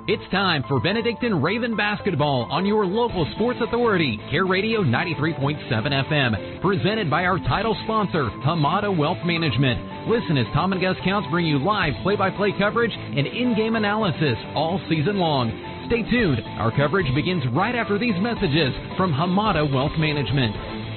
It's time for Benedictine Raven basketball on your local sports authority, Care Radio 93.7 FM, presented by our title sponsor, Hamada Wealth Management. Listen as Tom and Gus Counts bring you live play-by-play coverage and in-game analysis all season long. Stay tuned. Our coverage begins right after these messages from Hamada Wealth Management.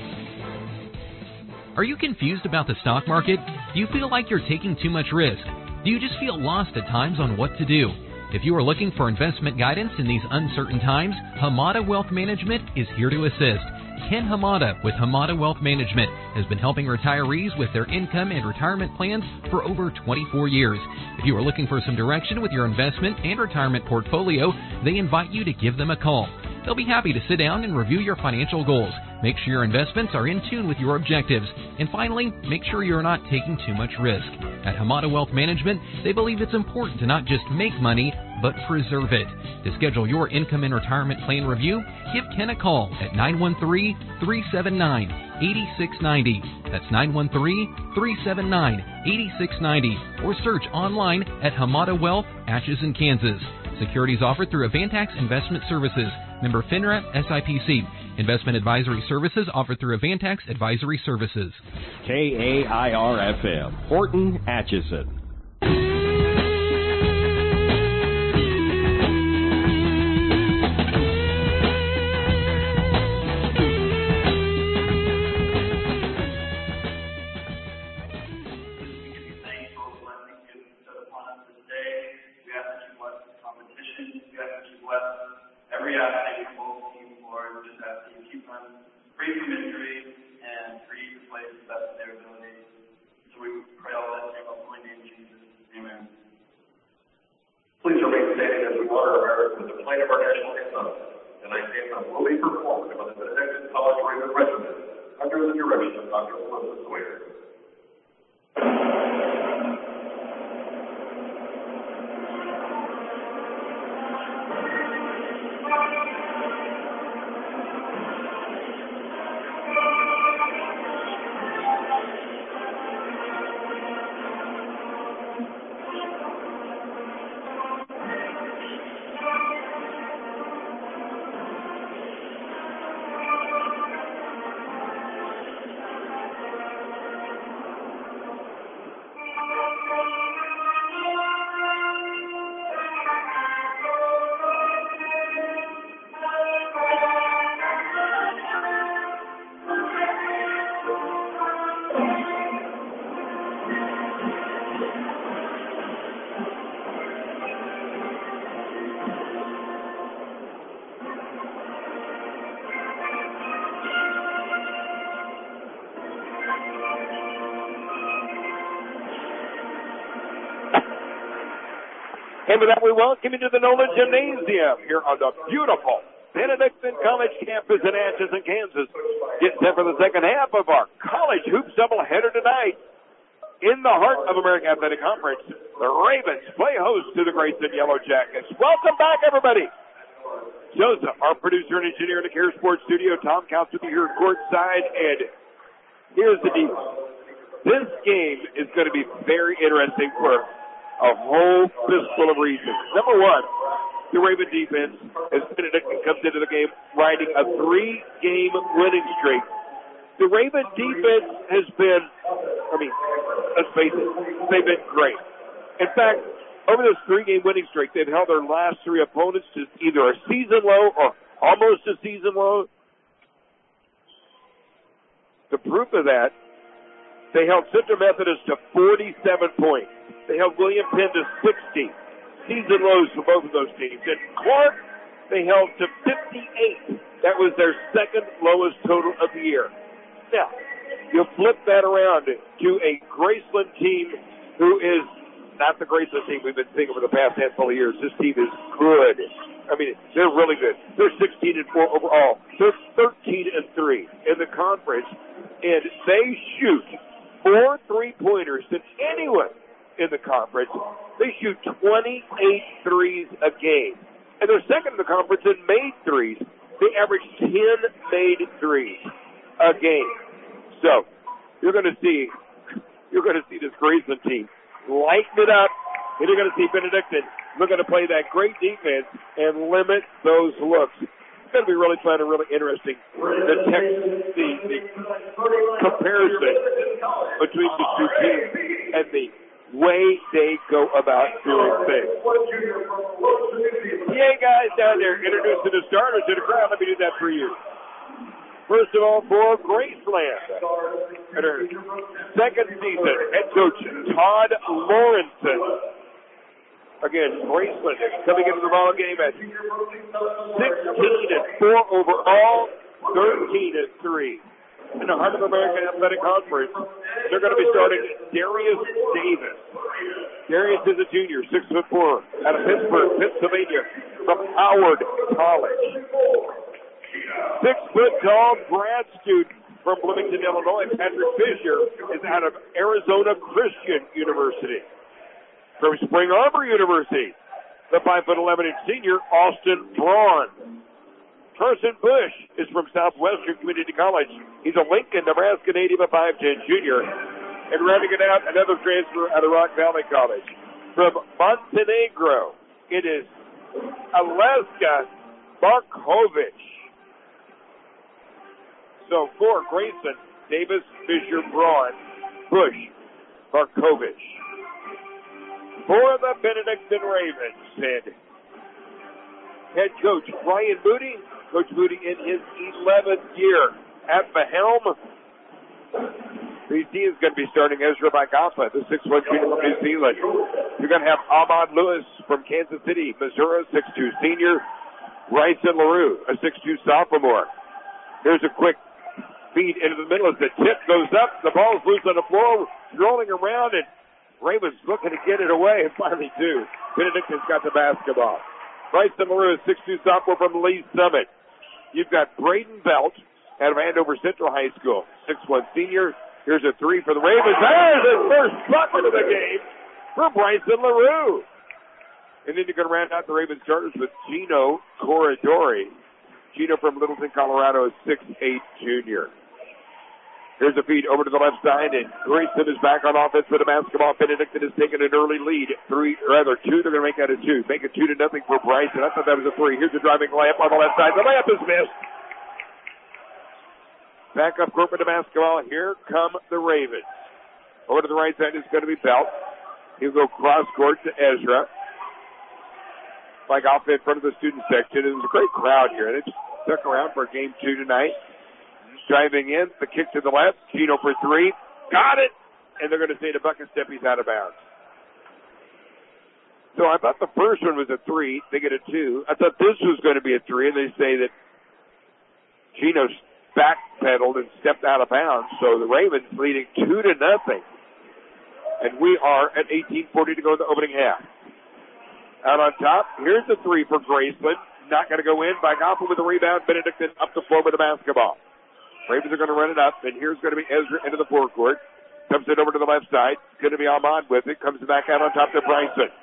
Are you confused about the stock market? Do you feel like you're taking too much risk? Do you just feel lost at times on what to do? If you are looking for investment guidance in these uncertain times, Hamada Wealth Management is here to assist. Ken Hamada with Hamada Wealth Management has been helping retirees with their income and retirement plans for over 24 years. If you are looking for some direction with your investment and retirement portfolio, they invite you to give them a call. They'll be happy to sit down and review your financial goals. Make sure your investments are in tune with your objectives. And finally, make sure you're not taking too much risk. At Hamada Wealth Management, they believe it's important to not just make money, but preserve it. To schedule your income and retirement plan review, give Ken a call at 913-379-8690. That's 913-379-8690. Or search online at Hamada Wealth, Atchison, Kansas. Securities offered through Avantax Investment Services. Member FINRA SIPC. Investment advisory services offered through Avantax Advisory Services. KAIR-FM, Horton, Atchison. Every athlete in both team boards just have to keep them free from injury and free to play to the best of their ability. So we pray all that in the holy name of Jesus. Amen. Please remain standing as we honor America with the playing of our national anthem. The next anthem will be performed by the Benedictine College Raven Regiment under the direction of Dr. Elizabeth Sawyer. And with that, we welcome you to the Nolan Gymnasium here on the beautiful Benedictine College campus in Atchison, Kansas. Get set for the second half of our college hoops doubleheader tonight. In the heart of American Athletic Conference, the Ravens play host to the Grayson Yellow Jackets. Welcome back, everybody. Joseph, our producer and engineer in the Care Sports Studio. Tom Counts with you here courtside. And here's the deal. This game is going to be very interesting for a whole fistful of reasons. Number one, the Raven defense, as Benedictine comes into the game, riding a 3-game winning streak. The Raven defense has been, let's face it, they've been great. In fact, over this 3-game winning streak, they've held their last 3 opponents to either a season low or almost a season low. The proof of that, they held Central Methodist to 47 points. They held William Penn to 60. Season lows for both of those teams. And Clark, they held to 58. That was their second lowest total of the year. Now, you flip that around to a Graceland team who is not the Graceland team we've been seeing over the past handful of years. This team is good. They're really good. They're 16-4 overall. They're 13-3 in the conference. And they shoot more three-pointers than anyone in the conference. They shoot 28 threes a game. And they're second in the conference in made threes. They average 10 made threes a game. So, you're going to see this Graceland team lighten it up, and you're going to see Benedictine looking to play that great defense and limit those looks. It's going to be really fun and really interesting. The comparison between the two teams and the way they go about doing things. Yeah, guys down there, introducing the starters to the crowd. Let me do that for you. First of all, for Graceland, in her second season, head coach Todd Lawrenson. Again, Graceland coming into the ball game at 16-4 overall, 13-3. In the Heart of America Athletic Conference, they're going to be starting Darius Davis. Darius is a junior, 6'4", out of Pittsburgh, Pennsylvania, from Howard College. 6-foot-tall grad student from Bloomington, Illinois, Patrick Fisher, is out of Arizona Christian University. From Spring Arbor University, the 5'11" senior, Austin Braun. Carson Bush is from Southwestern Community College. He's a Lincoln, Nebraska native, a 5'10" junior. And rounding it out, another transfer out of Rock Valley College. From Montenegro, it is Aleska Markovic. So for Grayson, Davis, Fisher, Braun, Bush, Markovic. For the Benedictine Ravens, and head coach Ryan Moody. Coach Moody in his 11th year at the helm. BC is going to be starting Ezra Bagapa, the 6'1" junior from New Zealand. You're going to have Ahmad Lewis from Kansas City, Missouri, 6'2" senior. Bryson LaRue, a 6'2" sophomore. Here's a quick feed into the middle as the tip goes up. The ball's loose on the floor, rolling around, and Ravens looking to get it away, and finally do. Benedictine's got the basketball. Bryson LaRue, 6'2" sophomore from Lee Summit. You've got Braden Belt out of Andover Central High School, 6'1" senior. Here's a three for the Ravens. There's his first bucket of the game for Bryson LaRue. And then you're going to round out the Ravens starters with Gino Corridori. Gino from Littleton, Colorado, is 6'8" junior. Here's a feed over to the left side, and Grayson is back on offense with the basketball. Benedictine has taken an early lead. Two. They're going to make that a 2. Make it 2-0 for Bryson. I thought that was a 3. Here's a driving layup on the left side. The layup is missed. Back up court with the basketball. Here come the Ravens. Over to the right side is going to be Belt. He'll go cross court to Ezra. Like off in front of the student section. It was a great crowd here. They just stuck around for game 2 tonight. Driving in, the kick to the left. Gino for 3. Got it! And they're going to say the bucket step, he's out of bounds. So I thought the first one was a 3. They get a 2. I thought this was going to be a 3, and they say that Gino's backpedaled and stepped out of bounds. So the Ravens leading 2-0. And we are at 18:40 to go in the opening half. Out on top, here's the 3 for Graceland. Not going to go in. Bagapa with the rebound. Benedictine up the floor with the basketball. Ravens are going to run it up, and here's going to be Ezra into the forecourt. Comes it over to the left side. Going to be Ahmad with it. Comes back out on top to Bryson.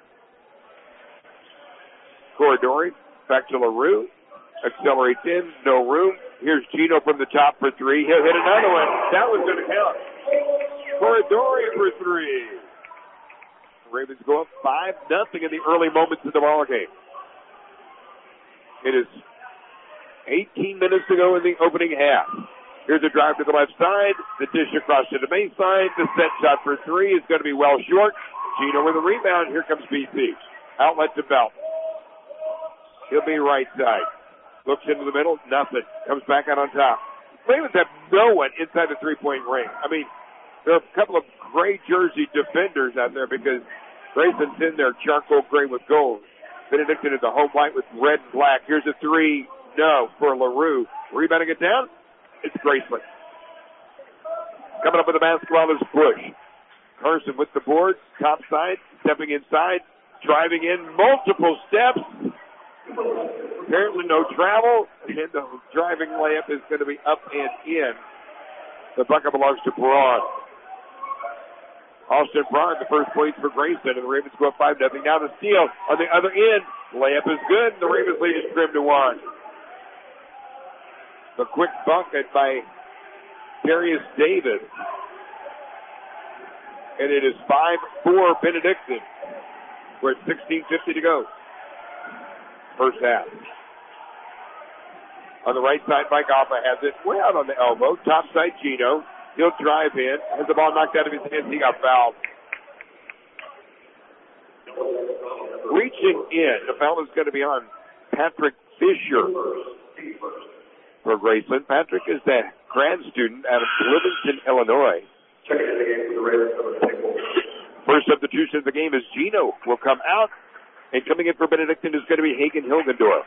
Corridori back to LaRue. Accelerates in. No room. Here's Gino from the top for 3. He'll hit another one. That was going to count. Corridori for 3. Ravens go up 5-0 in the early moments of the ball game. It is 18 minutes to go in the opening half. Here's a drive to the left side. The dish across to the baseline. The set shot for 3 is going to be well short. Gino with a rebound. Here comes BC. Outlet to Belt. He'll be right side. Looks into the middle. Nothing. Comes back out on top. Ravens have no one inside the three-point ring. I mean, there are a couple of gray jersey defenders out there because Grayson's in there charcoal gray with gold. Benedictine is the home white with red and black. Here's a 3. No, for LaRue. Rebounding it down, it's Graceland. Coming up with the basketball is Bush. Carson with the board, top side, stepping inside, driving in multiple steps. Apparently no travel, and the driving layup is going to be up and in. The bucket belongs to Braun. Austin Braun, the first points for Grayson, and the Ravens go up 5-0. Now the steal on the other end. Layup is good, and the Ravens lead is trimmed to 1. The quick bucket by Darius Davis. And it is 5-4 Benedictine. We're at 16:50 to go. First half. On the right side, Mike Alpha has it way out on the elbow. Top side, Gino. He'll drive in. Has the ball knocked out of his hands. He got fouled. Reaching in. The foul is going to be on Patrick Fisher for Graceland. Patrick is the grad student out of Livingston, Illinois. First substitution of the game is Gino will come out. And coming in for Benedictine is going to be Hagen Hilgendorf.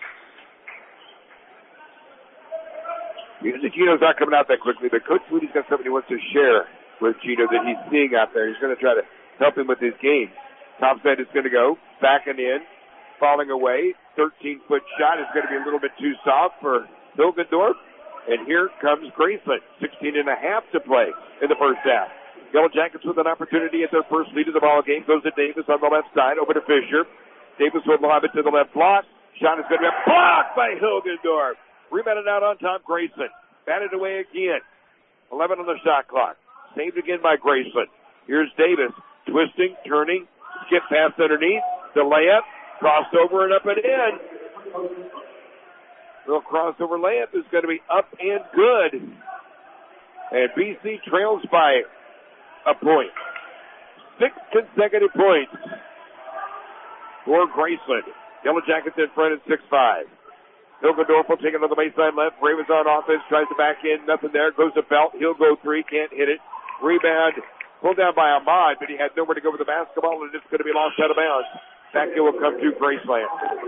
Usually Gino's not coming out that quickly, but Coach Moody's got something he wants to share with Gino that he's seeing out there. He's going to try to help him with his game. Topside is going to go, backing in, falling away. 13-foot shot is going to be a little bit too soft for Hilgendorf. And here comes Graceland, 16 and a half to play in the first half. Yellow Jackets with an opportunity at their first lead of the ball game. Goes to Davis on the left side, over to Fisher. Davis will lob it to the left block. Shot is going to be blocked by Hilgendorf. Rebounded out on top, Graceland. Batted away again. 11 on the shot clock. Saved again by Graceland. Here's Davis. Twisting, turning, skip pass underneath. The layup, crossed over and up and in. Little crossover layup is going to be up and good. And BC trails by a point. 6 consecutive points for Graceland. Yellow Jackets in front at 6-5. Hilgendorf will take it on the baseline left. Ravens on offense, tries to back in. Nothing there. Goes to Belt. He'll go three. Can't hit it. Rebound. Pulled down by Ahmad, but he had nowhere to go with the basketball, and it's going to be lost out of bounds. Back here will come to Graceland.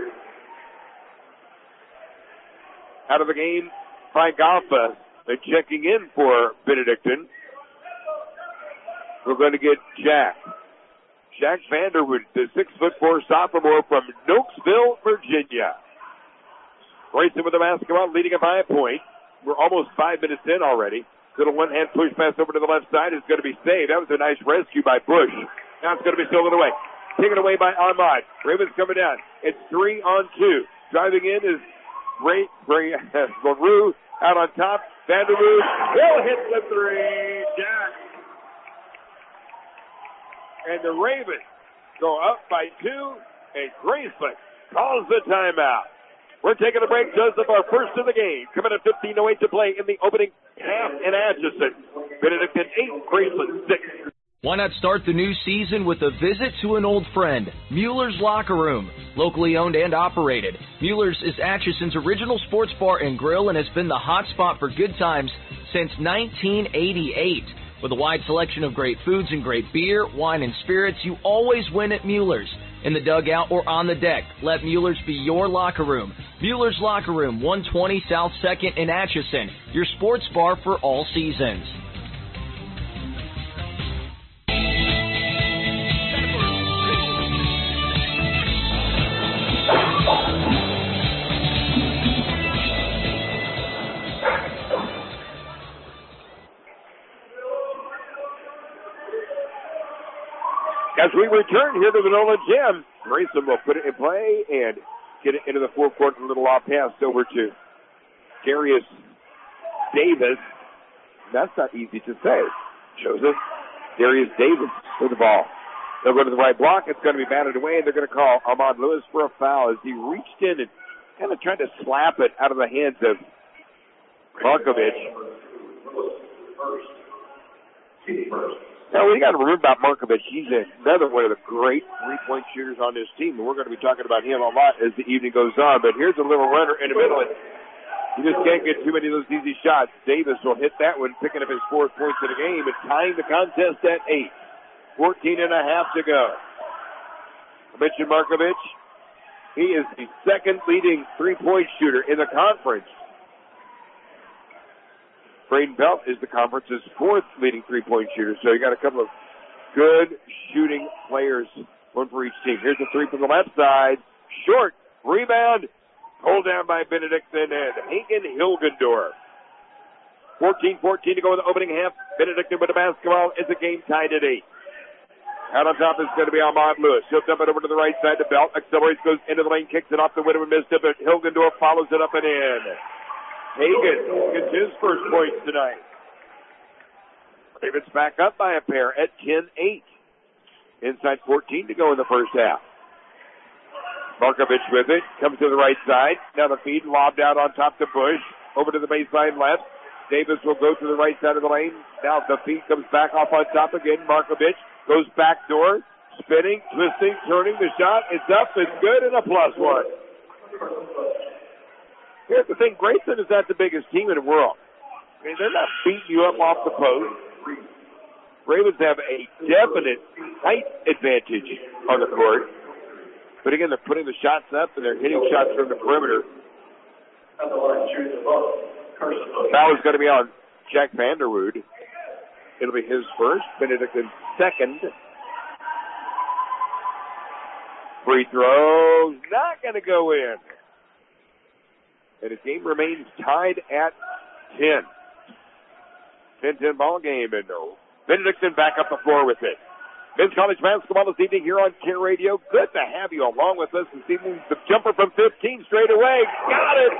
Out of the game by Galfa. They're checking in for Benedictine. We're going to get Jack Vanderwood, the 6'4" sophomore from Nokesville, Virginia. Grayson with the basketball, leading it by a point. We're almost 5 minutes in already. Little one-hand push pass over to the left side is going to be saved. That was a nice rescue by Bush. Now it's going to be stolen away. Taken away by Ahmad. Ravens coming down. It's 3-on-2. Driving in is LaRue out on top. Vanderwood will hit the three. Jack. And the Ravens go up by 2, and Graceland calls the timeout. We're taking a break, Joseph, our first of the game. Coming at 15:08 to play in the opening half in Atchison. Benedictine 8, Graceland 6. Why not start the new season with a visit to an old friend, Mueller's Locker Room. Locally owned and operated, Mueller's is Atchison's original sports bar and grill and has been the hot spot for good times since 1988. With a wide selection of great foods and great beer, wine, and spirits, you always win at Mueller's. In the dugout or on the deck, let Mueller's be your locker room. Mueller's Locker Room, 120 South 2nd in Atchison, your sports bar for all seasons. As we return here to the Nolan Gym, Grayson will put it in play and get it into the forecourt. A little off pass over to Darius Davis. That's not easy to say, Joseph. Darius Davis with the ball. They'll go to the right block. It's going to be batted away, and they're going to call Ahmad Lewis for a foul as he reached in and kind of tried to slap it out of the hands of Markovich. Now, we got to remember about Markovich. He's another one of the great three-point shooters on this team, and we're going to be talking about him a lot as the evening goes on. But here's a little runner in the middle, and you just can't get too many of those easy shots. Davis will hit that one, picking up his 4th points of the game and tying the contest at 8. 14 and a half to go. I mentioned Markovich. He is the second leading three-point shooter in the conference. Braden Belt is the conference's 4th leading three-point shooter. So you got a couple of good shooting players, one for each team. Here's a three from the left side. Short. Rebound. Pulled down by Benedictine and Hagen Hilgendorf. 14-14 to go in the opening half. Benedictine with the basketball. It's a game tied at 8. Out on top is going to be Ahmad Lewis. He'll dump it over to the right side to Belt. Accelerates, goes into the lane, kicks it off the window and missed it, but Hilgendorf follows it up and in. Hagen gets his first points tonight. Ravens back up by a pair at 10-8 Inside 14 to go in the first half. Markovich with it. Comes to the right side. Now the feed lobbed out on top to Bush. Over to the baseline left. Davis will go to the right side of the lane. Now the feed comes back off on top again. Markovich goes back door. Spinning, twisting, turning. The shot is up. It's good and a +1. Here's the thing. Grayson is not the biggest team in the world. I mean, they're not beating you up off the post. Ravens have a definite height advantage on the court. But again, they're putting the shots up and they're hitting shots from the perimeter. Foul is going to be on Jack Vanderwood. It'll be his first. Benedict's second. Free throw, not going to go in. And the game remains tied at 10. 10-10 ball game. And Benedictine back up the floor with it. Men's college basketball this evening here on Care Radio. Good to have you along with us this evening. The jumper from 15 straight away. Got it.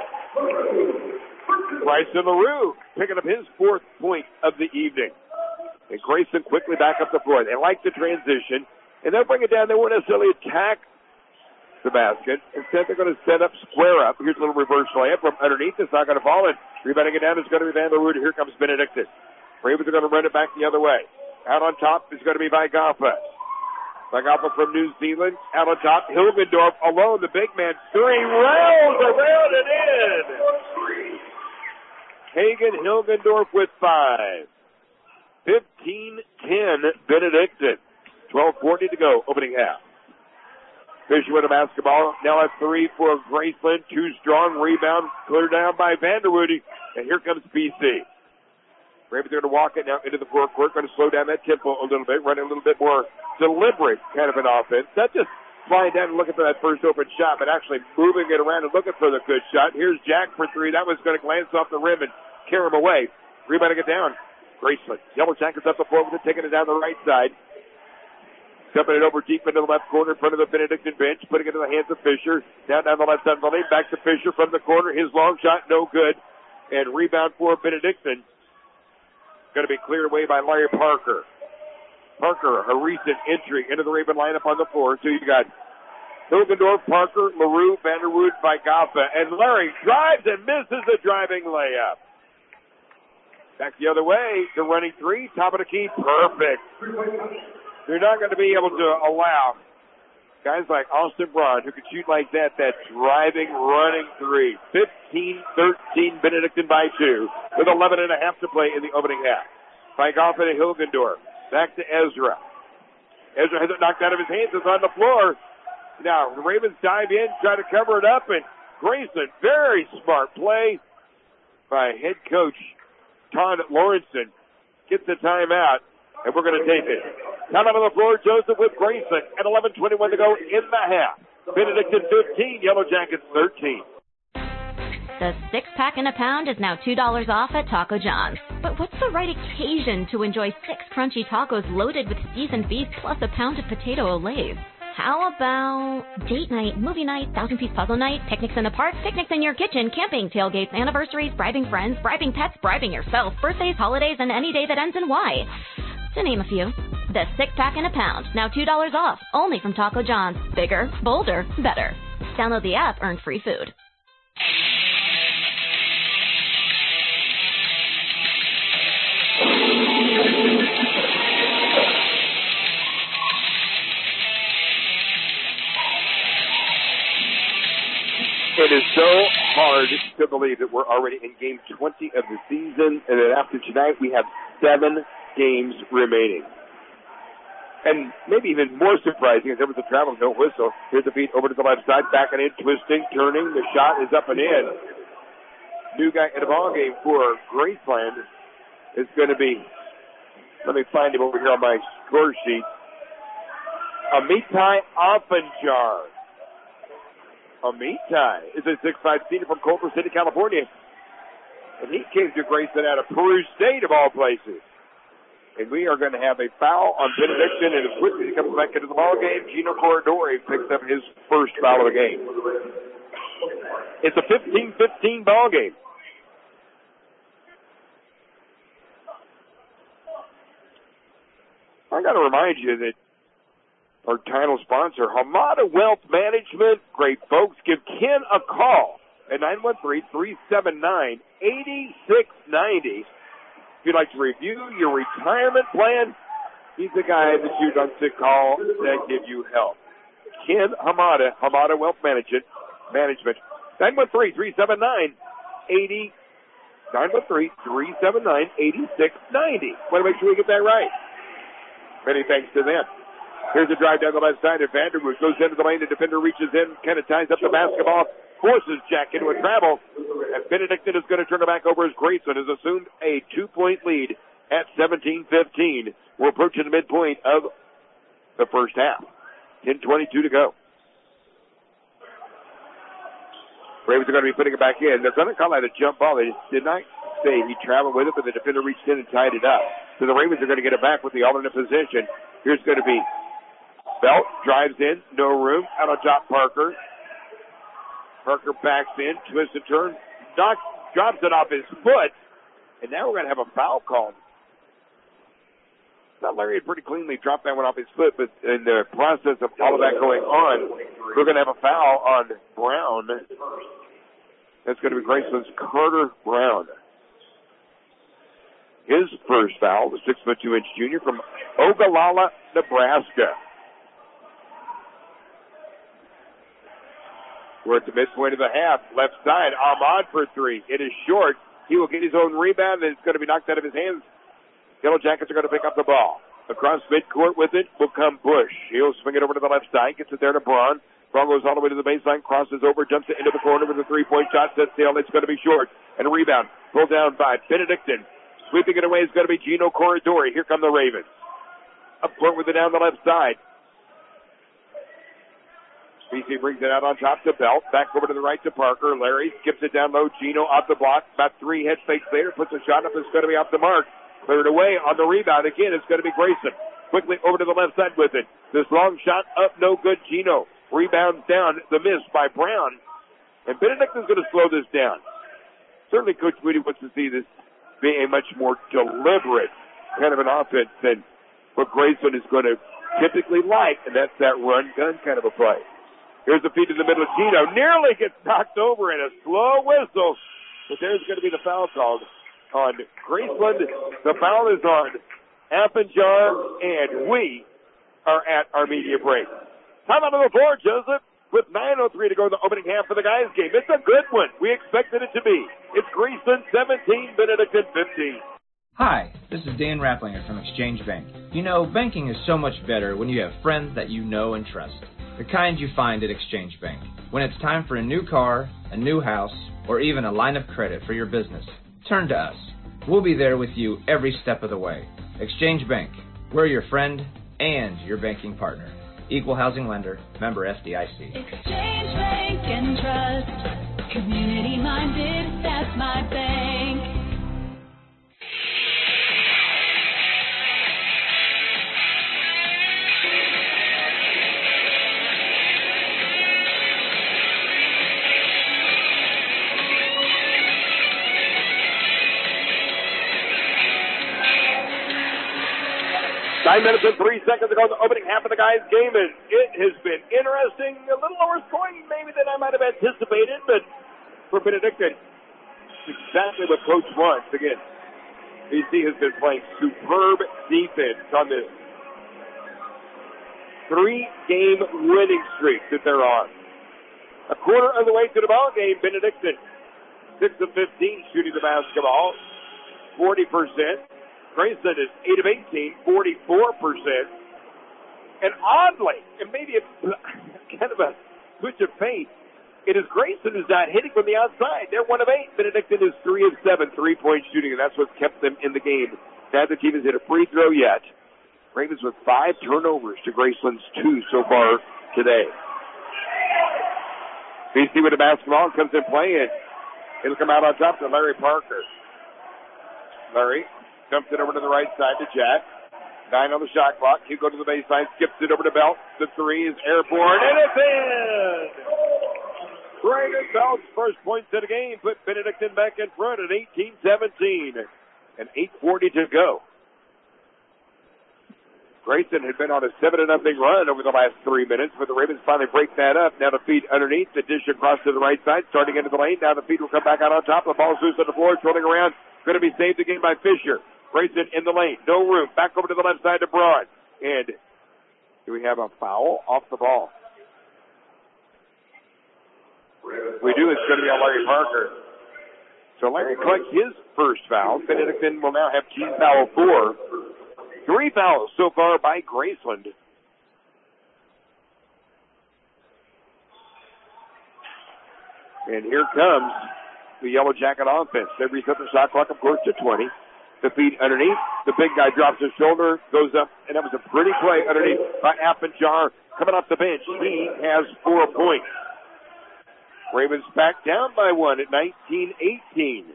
Bryson LaRue picking up his 4th point of the evening. And Grayson quickly back up the floor. They like the transition. And they'll bring it down. They won't necessarily attack the basket. Instead, they're going to set up, square up. Here's a little reverse layup from underneath. It's not going to fall in. Rebounding it down is going to be Vanderwood. Here comes Benedictine. Ravens are going to run it back the other way. Out on top is going to be Vaigapa. Vaigapa from New Zealand. Out on top, Hilgendorf alone. The big man. 3 rails around and in. Hagen Hilgendorf with 5. 15-10 Benedictine. 12:40 to go. Opening half. Fisher with a basketball. Now a 3 for Graceland. 2 strong. Rebound cleared down by Vanderwood. And here comes BC. Ravens are going to walk it now into the forecourt. Going to slow down that tempo a little bit. Running a little bit more deliberate kind of an offense. Not just flying down and looking for that first open shot, but actually moving it around and looking for the good shot. Here's Jack for 3. That was going to glance off the rim and carry him away. Rebounding it down. Graceland. Yellow Jackets up the floor with it, taking it down the right side. Dumping it over deep into the left corner in front of the Benedictine bench, putting it in the hands of Fisher. Down the left side of the lane, back to Fisher from the corner. His long shot, no good. And rebound for Benedictine. Going to be cleared away by Larry Parker. Parker, a recent entry into the Raven lineup on the floor. So you got Hilgendorf, Parker, LaRue, Vanderwood, Vaigapa. And Larry drives and misses the driving layup. Back the other way, the running 3, top of the key, perfect. You're not going to be able to allow guys like Austin Braun who can shoot like that driving, running 3. 15-13, Benedictine by 2 with 11 and a half to play in the opening half. Vaigapa to Hilgendorf. Back to Ezra. Ezra has it knocked out of his hands. It's on the floor. Now, the Ravens dive in, try to cover it up, and Grayson, very smart play by head coach Todd Lawrenson. Gets the timeout, and we're going to take it. Time out on the floor, Joseph with Grayson, and 11:21 to go in the half. Benedictine 15, Yellow Jackets 13. The 6-pack in a pound is now $2 off at Taco John's. But what's the right occasion to enjoy 6 crunchy tacos loaded with seasoned beef plus a pound of potato olays? How about date night, movie night, 1,000-piece puzzle night, picnics in the park, picnics in your kitchen, camping, tailgates, anniversaries, bribing friends, bribing pets, bribing yourself, birthdays, holidays, and any day that ends in Y. To name a few. The 6-pack in a pound, now $2 off, only from Taco John's. Bigger, bolder, better. Download the app, earn free food. It is so hard to believe that we're already in game 20 of the season, and that after tonight we have 7 games remaining. And maybe even more surprising is there was a travel, no whistle. Here's the feed over to the left side, backing in, twisting, turning. The shot is up and in. New guy in the ball game for Graceland is going to be, let me find him over here on my score sheet, Amitai Offenjar. Amitai is a 6'5" senior from Culver City, California. And he came to Grayson out of Peru State, of all places. And we are going to have a foul on Benedictine, and as quickly he comes back into the ball game, Gino Corridori picks up his first foul of the game. It's a 15-15 ball game. I got to remind you that our title sponsor, Hamada Wealth Management. Great folks. Give Ken a call at 913-379-8690. If you'd like to review your retirement plan, he's the guy that you don't to call that give you help. Ken Hamada, Hamada Wealth Management. 913-379-8690. Want to make sure we get that right. Many thanks to them. Here's a drive down the left side, and Vanderwood goes into the lane. The defender reaches in, kind of ties up the basketball, forces Jack into a travel, and Benedictine is going to turn it back over as Grayson has assumed a 2-point lead at 17-15. We're approaching the midpoint of the first half. 10:22 to go. Ravens are going to be putting it back in. They're going to call that a jump ball. They did not say he traveled with it, but the defender reached in and tied it up. So the Ravens are going to get it back with the alternate position. Here's going to be Belt, drives in, no room, out on top Parker. Parker backs in, twists and turns, drops it off his foot, and now we're going to have a foul called. I thought Larry had pretty cleanly dropped that one off his foot, but in the process of all of that going on, we're going to have a foul on Brown. That's going to be Graceland's Carter Brown. His first foul, the 6'2" junior from Ogallala, Nebraska. We're at the midpoint of the half. Left side, Ahmad for three. It is short. He will get his own rebound, and it's going to be knocked out of his hands. Yellow Jackets are going to pick up the ball. Across midcourt with it will come Bush. He'll swing it over to the left side, gets it there to Braun. Braun goes all the way to the baseline, crosses over, jumps it into the corner with a three-point shot. Sets the It's going to be short. And a rebound. Pulled down by Benedictine. Sweeping it away is going to be Gino Corridori. Here come the Ravens. Up court with it down the left side. BC brings it out on top to Belt. Back over to the right to Parker. Larry skips it down low. Gino off the block. About three head fakes later. Puts a shot up. It's going to be off the mark. Cleared away on the rebound. Again, it's going to be Grayson. Quickly over to the left side with it. This long shot up, no good. Gino rebounds down. The miss by Brown. And Benedictine's going to slow this down. Certainly Coach Moody wants to see this being a much more deliberate kind of an offense than what Grayson is going to typically like, and that's that run-gun kind of a play. Here's the feed to the middle of Gino. Nearly gets knocked over in a slow whistle, but there's going to be the foul called on Graceland. The foul is on Appenjar, and we are at our media break. Time out on the floor, Joseph, with 9:03 to go in the opening half of the guys' game. It's a good one. We expected it to be. It's Graceland 17, Benedictine 15. Hi, this is Dan Rapplinger from Exchange Bank. You know, banking is so much better when you have friends that you know and trust. The kind you find at Exchange Bank. When it's time for a new car, a new house, or even a line of credit for your business, turn to us. We'll be there with you every step of the way. Exchange Bank. We're your friend and your banking partner. Equal housing lender. Member FDIC. Exchange Bank and Trust. Community minded, that's my bank. Nine minutes and 3 seconds ago in the opening half of the guys' game, and it has been interesting. A little lower scoring maybe than I might have anticipated, but for Benedictine, exactly what Coach wants. Again, BC has been playing superb defense on this 3-game winning streak that they're on. A quarter of the way to the ball game, Benedictine 6 of 15 shooting the basketball, 40%. Grayson is 8 of 18, 44%. And oddly, and maybe it's kind of a switch of pace, it is Grayson who's not hitting from the outside. They're 1 of 8. Benedictine is 3 of 7 3-point shooting, and that's what's kept them in the game. Neither team has hit a free throw yet. Ravens with 5 turnovers to Graceland's 2 so far today. BC with the basketball comes in play, and it'll come out on top to Larry Parker. Larry dumps it over to the right side to Jack. 9 on the shot clock. He'll go to the baseline, skips it over to Belt. The 3 is airborne, and it's in! Brandon Belt's first points of the game put Benedictine back in front at 18-17. And 8:40 to go. Grayson had been on a 7-0 run over the last 3 minutes, but the Ravens finally break that up. Now the feed underneath, the dish across to the right side, starting into the lane. Now the feed will come back out on top. The ball's loose on the floor, twirling around. Going to be saved again by Fisher. Grayson in the lane, no room. Back over to the left side to Braun. And do we have a foul off the ball? We do. It's going to be on Larry Parker. So Larry collects his first foul. Benedictine will now have team foul 4. 3 fouls so far by Graceland. And here comes the Yellow Jacket offense. They reset the shot clock, of course, to 20. The feed underneath. The big guy drops his shoulder, goes up, and that was a pretty play underneath by Appenjar coming off the bench. He has 4 points. Ravens back down by 1 at 19-18.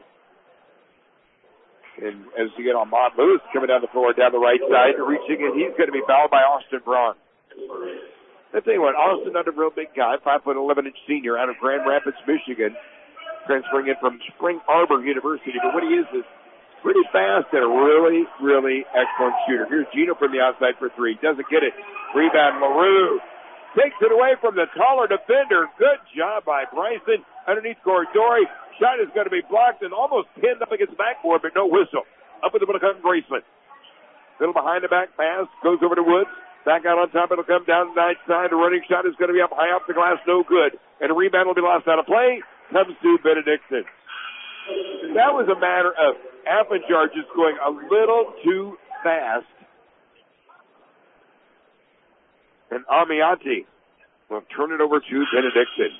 And as you get on Ahmad Lewis coming down the floor, down the right side, reaching in, he's going to be fouled by Austin Braun. I'll tell you what, Austin, not a real big guy, 5'11" senior out of Grand Rapids, Michigan, transferring in from Spring Arbor University. But what he is pretty fast and a really, really excellent shooter. Here's Gino from the outside for 3. Doesn't get it. Rebound, LaRue takes it away from the taller defender. Good job by Bryson. Underneath Corridori. Shot is going to be blocked and almost pinned up against the backboard, but no whistle. Up with the ball to come Graceland. Little behind the back pass. Goes over to Woods. Back out on top. It'll come down the right side. The running shot is going to be up high off the glass. No good. And a rebound will be lost out of play. Comes to Benedictine. That was a matter of Appenjar just going a little too fast. And Amiati will turn it over to Benedictine.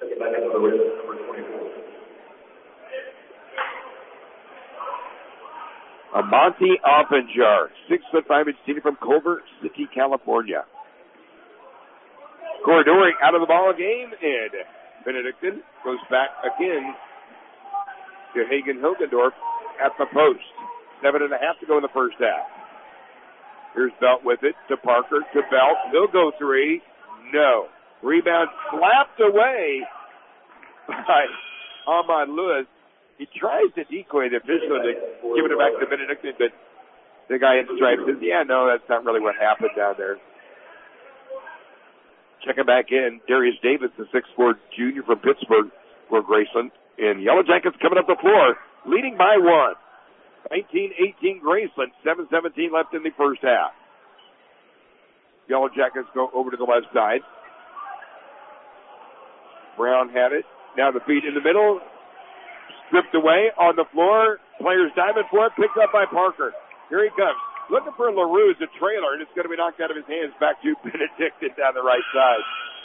Amonte Appenjar, 6'5" senior from Culver City, California. Corridori out of the ball game, and Benedictine goes back again to Hagen Hilgendorf at the post. 7.5 to go in the first half. Here's Belt with it to Parker, to Belt. He'll go 3. No. Rebound slapped away by Ahmad Lewis. He tries to decoy the official to give it back to Benedictine, but the guy in stripes says, yeah, no, that's not really what happened down there. Checking back in, Darius Davis, the 6'4" junior from Pittsburgh for Graceland. And Yellow Jackets coming up the floor, leading by 1. 19-18 Graceland, 7:17 left in the first half. Yellow Jackets go over to the left side. Brown had it. Now the feed in the middle. Stripped away on the floor. Players diving for it. Picked up by Parker. Here he comes. Looking for LaRue as a trailer, and it's going to be knocked out of his hands back to Benedictine down the right side.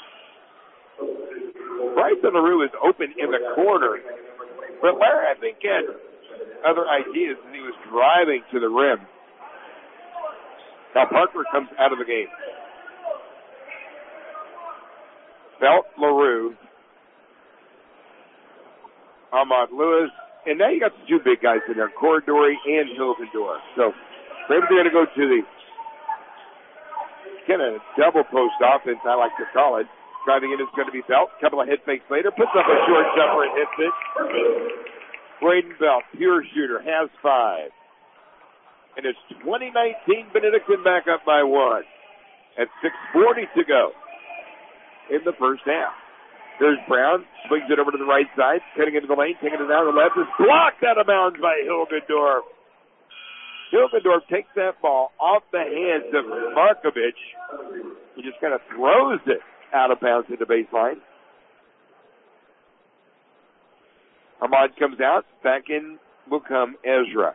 Bryson LaRue is open in the corner. But Larry, I think, had other ideas as he was driving to the rim. Now Parker comes out of the game. Belt, LaRue, Ahmad Lewis, and now you got the 2 big guys in there, Corridori and Hilgendorf. So maybe they're going to go to the kind of double post offense, I like to call it. Driving in is going to be Belt. Couple of head fakes later, puts up a short jumper and hits it. Braden Belt, pure shooter, has 5. And it's 20-19, Benedictine back up by 1. At 6:40 to go in the first half. There's Brown, swings it over to the right side, cutting into the lane, taking it down the left, is blocked out of bounds by Hilgendorf. Hilgendorf takes that ball off the hands of Markovich. He just kind of throws it out of bounds into baseline. Ahmad comes out, back in will come Ezra.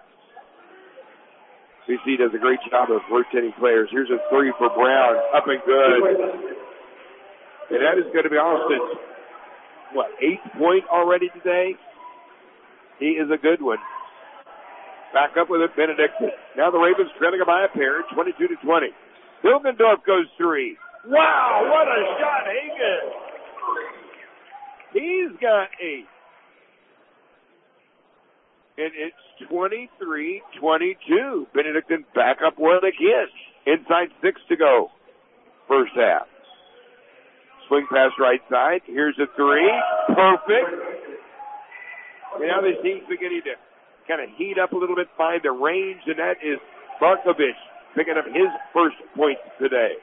BC does a great job of rotating players. Here's a 3 for Brown, up and good. And that is going to be Austin's, 8th point already today? He is a good one. Back up with it, Benedictine. Now the Ravens trailing by a pair, 22-20. Hilgendorf goes 3. Wow, what a shot, Hagen! He's got 8. And it's 23-22. Benedictine back up 1 again. Inside 6 to go. First half. Swing pass right side. Here's a 3. Perfect. And now this team's beginning to kind of heat up a little bit, find the range, and that is Markovich picking up his first point today.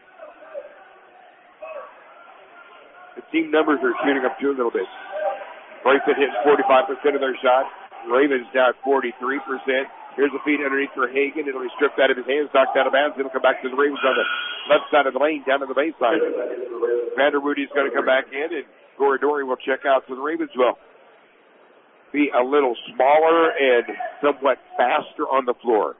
The team numbers are shooting up too a little bit. Grayson hitting 45% of their shots. Ravens down 43%. Here's a feed underneath for Hagan. It'll be stripped out of his hands, knocked out of bounds. It'll come back to the Ravens on the left side of the lane, down to the baseline. Vanderwoody is going to come back in, and Goradori will check out. So the Ravens will be a little smaller and somewhat faster on the floor.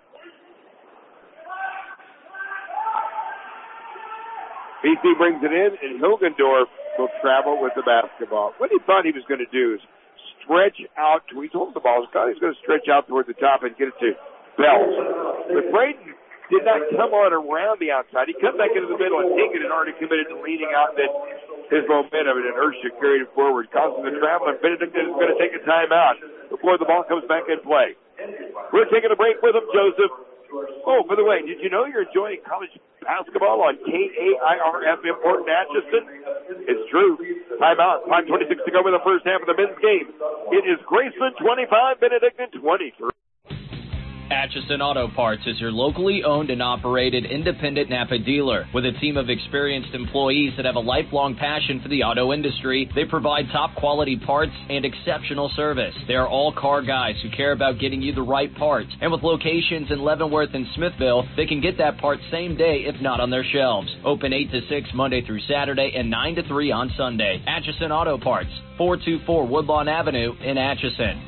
BC brings it in, and Hilgendorf will travel with the basketball. What he thought he was going to do is stretch out. We told him the ball was gone. He's going to stretch out toward the top and get it to Bell. But Braden did not come on around the outside. He cut back into the middle, and Hagan had already committed to leaning out. That his momentum and inertia carried it forward, causing the travel. And Benedictine is going to take a timeout before the ball comes back in play. We're taking a break with him, Joseph. Oh, by the way, did you know you're enjoying college basketball on KAIRF Important Atchison? It's true. Timeout. 5:26 to go in the first half of the men's game. It is Graceland 25, Benedictine 23. Atchison Auto Parts is your locally owned and operated independent Napa dealer. With a team of experienced employees that have a lifelong passion for the auto industry, they provide top quality parts and exceptional service. They are all car guys who care about getting you the right parts. And with locations in Leavenworth and Smithville, they can get that part same day if not on their shelves. Open 8 to 6 Monday through Saturday and 9 to 3 on Sunday. Atchison Auto Parts, 424 Woodlawn Avenue in Atchison.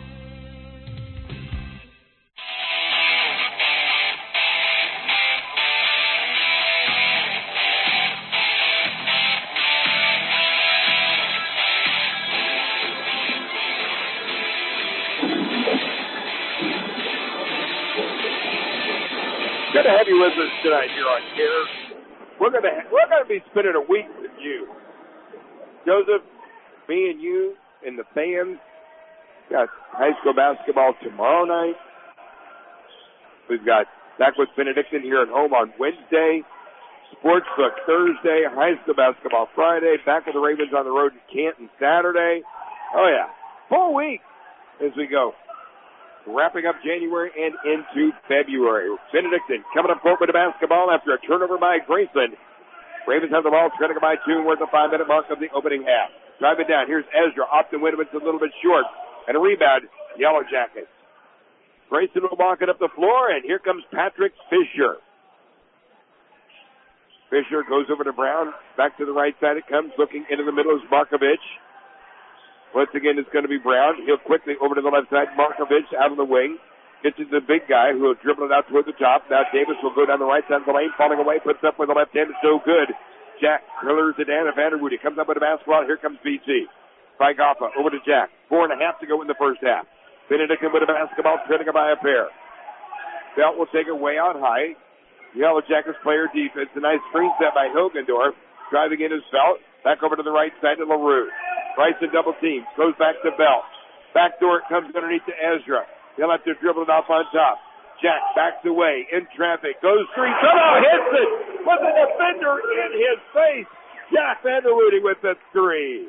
Good to have you with us tonight here on CARE. We're gonna be spending a week with you, Joseph, me and you and the fans. Got high school basketball tomorrow night. We've got Backwoods Benedictine here at home on Wednesday. Sportsbook Thursday. High school basketball Friday. Back with the Ravens on the road in Canton Saturday. Oh yeah, full week as we go. Wrapping up January and into February. Benedictine coming up court with the basketball after a turnover by Grayson. Ravens have the ball, trailing by 2, and we're at the 5-minute mark of the opening half. Drive it down. Here's Ezra. Optin Winneman's a little bit short. And a rebound, Yellow Jackets. Grayson will walk it up the floor, and here comes Patrick Fisher. Fisher goes over to Brown. Back to the right side it comes. Looking into the middle is Markovich. Once again, it's going to be Brown. He'll quickly over to the left side. Markovich out of the wing. Gets to the big guy who will dribble it out toward the top. Now Davis will go down the right side of the lane, falling away, puts up with the left hand. It's so good. Jack curlers it down. And Vanderwoody comes up with a basketball. Here comes BC. Vigapa over to Jack. 4.5 to go in the first half. Benedictine with a basketball, trailing by a pair. Belt will take it way out high. Yellow Jackets player defense. A nice screen set by Hilgendorf. Driving in his Belt. Back over to the right side to LaRue. Bryson double team. Goes back to Belt. Back door it comes underneath to Ezra. He'll have to dribble it off on top. Jack backs away in traffic. Goes three. Somehow hits it with a defender in his face. Jack Vanderwoody with the three.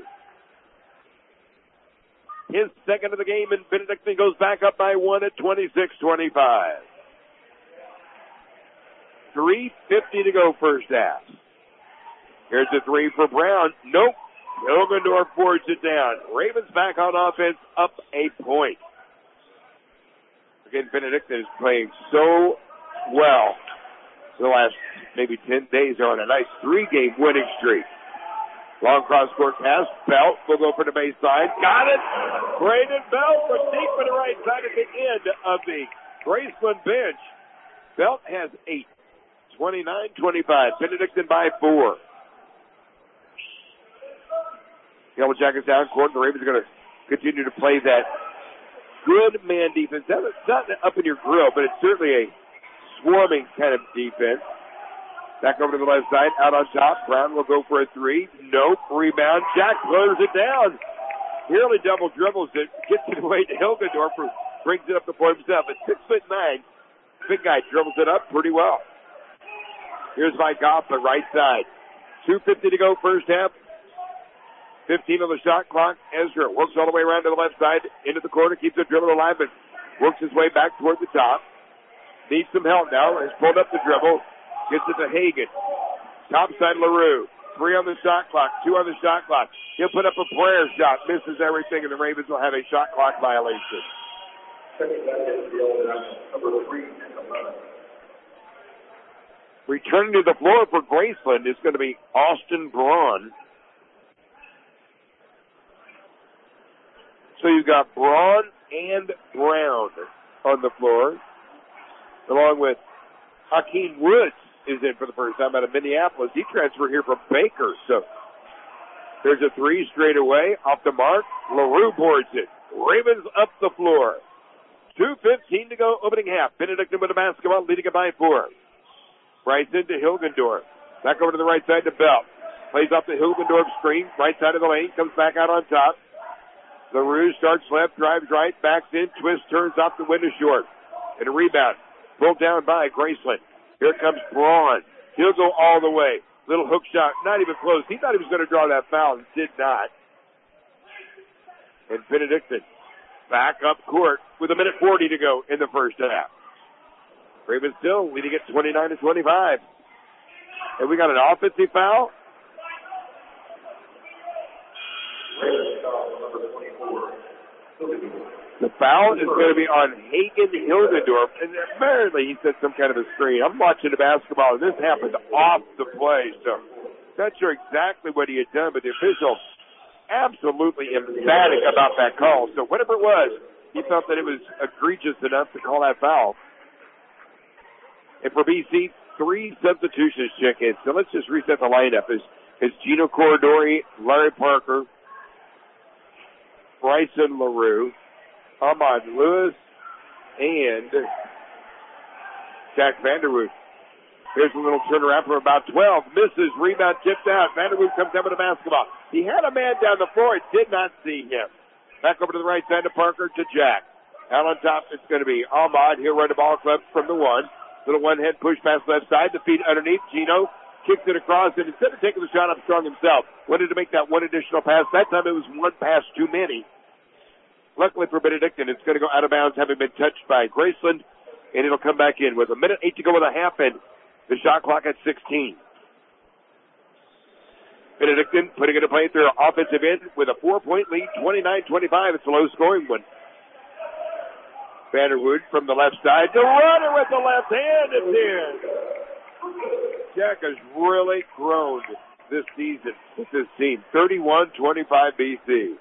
His second of the game, and Benedictine goes back up by 1 at 26-25. 3:50 to go first half. Here's the three for Brown. Nope. Hilgendorf forwards it down. Ravens back on offense, up a point. Again, Benedictine is playing so well. The last maybe 10 days are on a nice 3-game winning streak. Long cross-court pass. Belt will go for the baseline. Got it. Braden Belt from deep to the right side at the end of the Graceland bench. Belt has 8. 29-25. Benedictine by 4. Yellow Jackets down court. The Ravens are going to continue to play that good man defense. It's not up in your grill, but it's certainly a swarming kind of defense. Back over to the left side. Out on top. Brown will go for a three. Nope. Rebound. Jack closes it down. Nearly double dribbles it. Gets it away to Hilgendorf, who brings it up the floor himself. At 6'9", big guy dribbles it up pretty well. Here's Vigapa, right side. 2:50 to go first half. 15 on the shot clock. Ezra works all the way around to the left side, into the corner, keeps the dribble alive, but works his way back toward the top. Needs some help now. Has pulled up the dribble. Gets it to Hagan. Topside LaRue. 3 on the shot clock, 2 on the shot clock. He'll put up a prayer shot, misses everything, and the Ravens will have a shot clock violation. Returning to the floor for Graceland is going to be Austin Braun. So you've got Braun and Brown on the floor, along with Hakeem Woods is in for the first time out of Minneapolis. He transferred here from Baker. So there's a 3 straight away. Off the mark, LaRue boards it. Ravens up the floor. 2:15 to go, opening half. Benedictine with the basketball, leading it by 4. Bryson to Hilgendorf. Back over to the right side to Bell. Plays off the Hilgendorf screen, right side of the lane, comes back out on top. LaRue starts left, drives right, backs in, twists, turns off the window short. And a rebound. Pulled down by Graceland. Here comes Braun. He'll go all the way. Little hook shot, not even close. He thought he was going to draw that foul and did not. And Benedictine back up court with 1:40 to go in the first half. Ravens still leading it 29-25. And we got an offensive foul. The foul is going to be on Hagen Hilgendorf, and apparently he set some kind of a screen. I'm watching the basketball, and this happened off the play, so not sure exactly what he had done, but the official absolutely emphatic about that call. So whatever it was, he felt that it was egregious enough to call that foul. And for BC, 3 substitutions check in. So let's just reset the lineup. It's Gino Corridori, Larry Parker, Bryson LaRue, Ahmad Lewis, and Jack Vanderwood. Here's a little turnaround for about 12. Misses, rebound tipped out. Vanderwood comes down with the basketball. He had a man down the floor. Did not see him. Back over to the right side to Parker to Jack. Out on top, it's going to be Ahmad. He'll run the ball club from the 1. Little one-hand push pass left side. The feet underneath. Gino kicks it across, and instead of taking the shot up strong himself, wanted to make that one additional pass. That time it was 1 pass too many. Luckily for Benedictine, it's going to go out of bounds, having been touched by Graceland, and it'll come back in with 1:08 to go with a half, and the shot clock at 16. Benedictine putting it in play through an offensive end with a 4-point lead, 29-25. It's a low-scoring one. Vanderwood from the left side. The runner with the left hand is in. Jack has really grown this season with this team. 31-25 BC.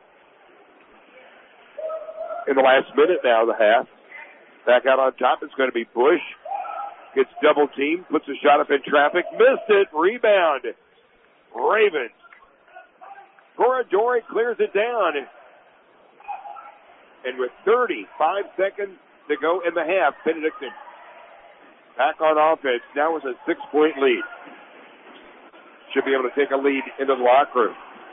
In the last minute now of the half. Back out on top, it's going to be Bush. Gets double teamed, puts a shot up in traffic, missed it, rebound. Ravens. Corridori clears it down. And with 35 seconds to go in the half, Benedictine back on offense, now with a 6-point lead. Should be able to take a lead into the locker room.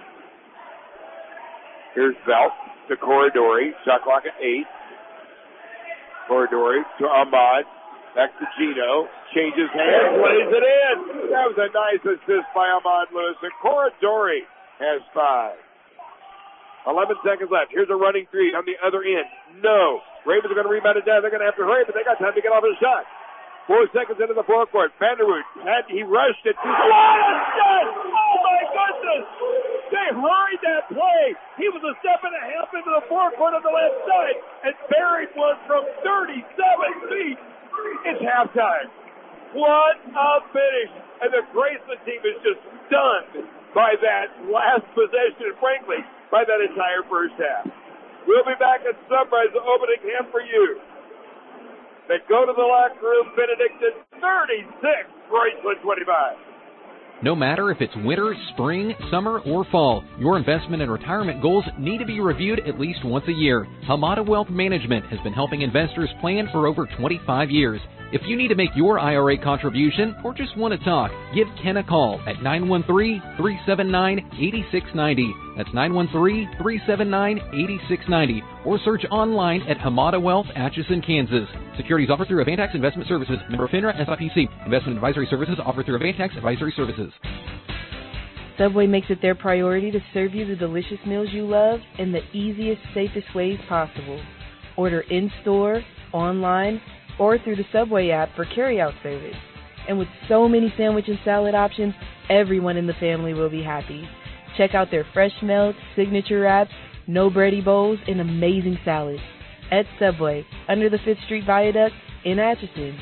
Here's Belt to Corridori. Shot clock at 8. Corridori to Ahmad. Back to Gino. Changes hands. Plays it in. That was a nice assist by Ahmad Lewis. And Corridori has 5. 11 seconds left. Here's a running 3 on the other end. No. Ravens are going to rebound it down. They're going to have to hurry, but they got time to get off his shot. 4 seconds into the forecourt. Vanderwood, he rushed it. What a shot! Oh, my goodness! They hurried that play. He was a step and a half into the forecourt on the left side and buried one from 37 feet. It's halftime. What a finish. And the Graceland team is just stunned by that last possession, and frankly, by that entire first half. We'll be back at Sunrise opening half for you. They go to the locker room. Benedictine 36, Graceland 25. No matter if it's winter, spring, summer, or fall, your investment and retirement goals need to be reviewed at least once a year. Hamada Wealth Management has been helping investors plan for over 25 years. If you need to make your IRA contribution or just want to talk, give Ken a call at 913-379-8690. That's 913-379-8690. Or search online at Hamada Wealth, Atchison, Kansas. Securities offered through Avantax Investment Services. Member FINRA SIPC. Investment advisory services offered through Avantax Advisory Services. Subway makes it their priority to serve you the delicious meals you love in the easiest, safest ways possible. Order in-store, online, or through the Subway app for carryout service. And with so many sandwich and salad options, everyone in the family will be happy. Check out their fresh melts, signature wraps, no bready bowls, and amazing salads at Subway, under the 5th Street Viaduct in Atchison.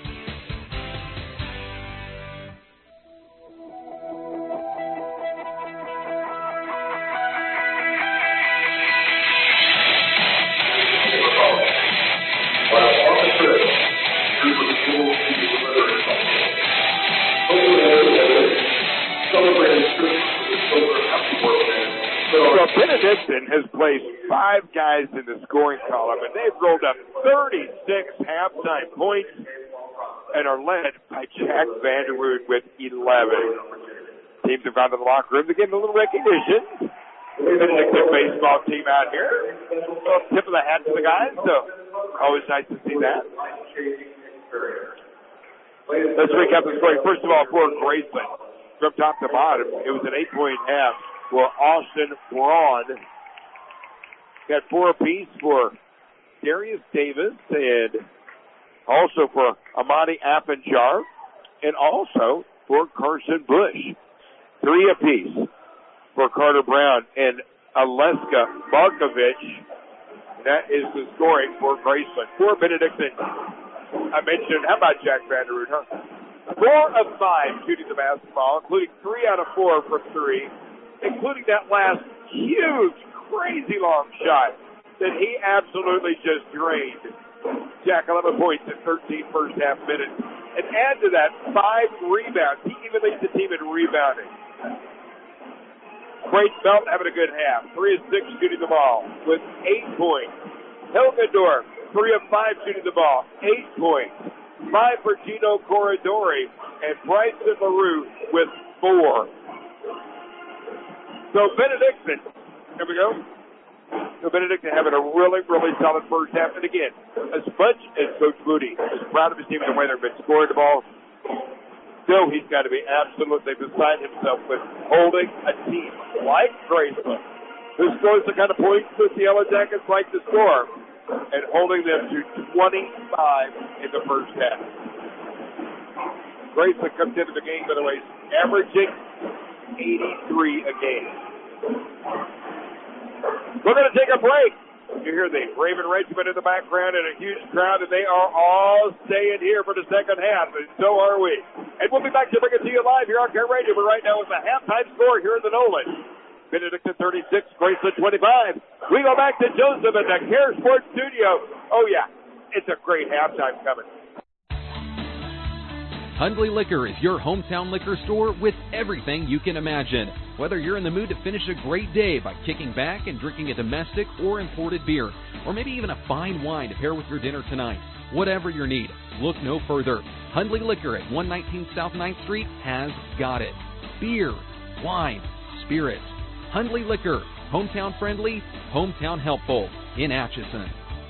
Benedictine has placed 5 guys in the scoring column, and they've rolled up 36 halftime points and are led by Jack Vanderwood with 11. Teams have gone to the locker room to give them a little recognition. Benedictine baseball team out here. Tip of the hat to the guys, so always nice to see that. Let's recap the scoring. First of all, for Graceland, from top to bottom, it was an 8-point half. For Austin Braun, got 4 apiece for Darius Davis and also for Amadi Appenjar and also for Carson Bush. 3 apiece for Carter Brown and Aleska Markovich. That is the scoring for Graceland. For Benedictine, I mentioned, how about Jack Vanderwood, huh? 4 of 5 shooting the basketball, including 3 out of 4 from 3. Including that last huge, crazy long shot that he absolutely just drained. Jack, 11 points in 13 first half minutes. And add to that 5 rebounds. He even leads the team in rebounding. Creighton Belt having a good half. 3 of 6 shooting the ball with 8 points. Hilgendorf, 3 of 5 shooting the ball, 8 points. 5 for Gino Corridori and Bryson LaRue with 4. So Benedictine, here we go. So Benedictine having a really, really solid first half. And again, as much as Coach Moody is proud of his team and the way they've been scoring the ball, still he's got to be absolutely beside himself with holding a team like Graceland, who scores the kind of points that the Yellow Jackets like to score, and holding them to 25 in the first half. Graceland comes into the game, by the way, averaging 83 a game. We're going to take a break. You hear the Raven Regiment in the background and a huge crowd, and they are all staying here for the second half, and so are we. And we'll be back to bring it to you live here on Care Radio, but right now it's a halftime score here in the Nolan. Benedictine 36, Graceland 25. We go back to Joseph at the Care Sports Studio. Oh, yeah, it's a great halftime coming. Hundley Liquor is your hometown liquor store with everything you can imagine. Whether you're in the mood to finish a great day by kicking back and drinking a domestic or imported beer, or maybe even a fine wine to pair with your dinner tonight, whatever your need, look no further. Hundley Liquor at 119 South 9th Street has got it. Beer, wine, spirits. Hundley Liquor, hometown friendly, hometown helpful in Atchison.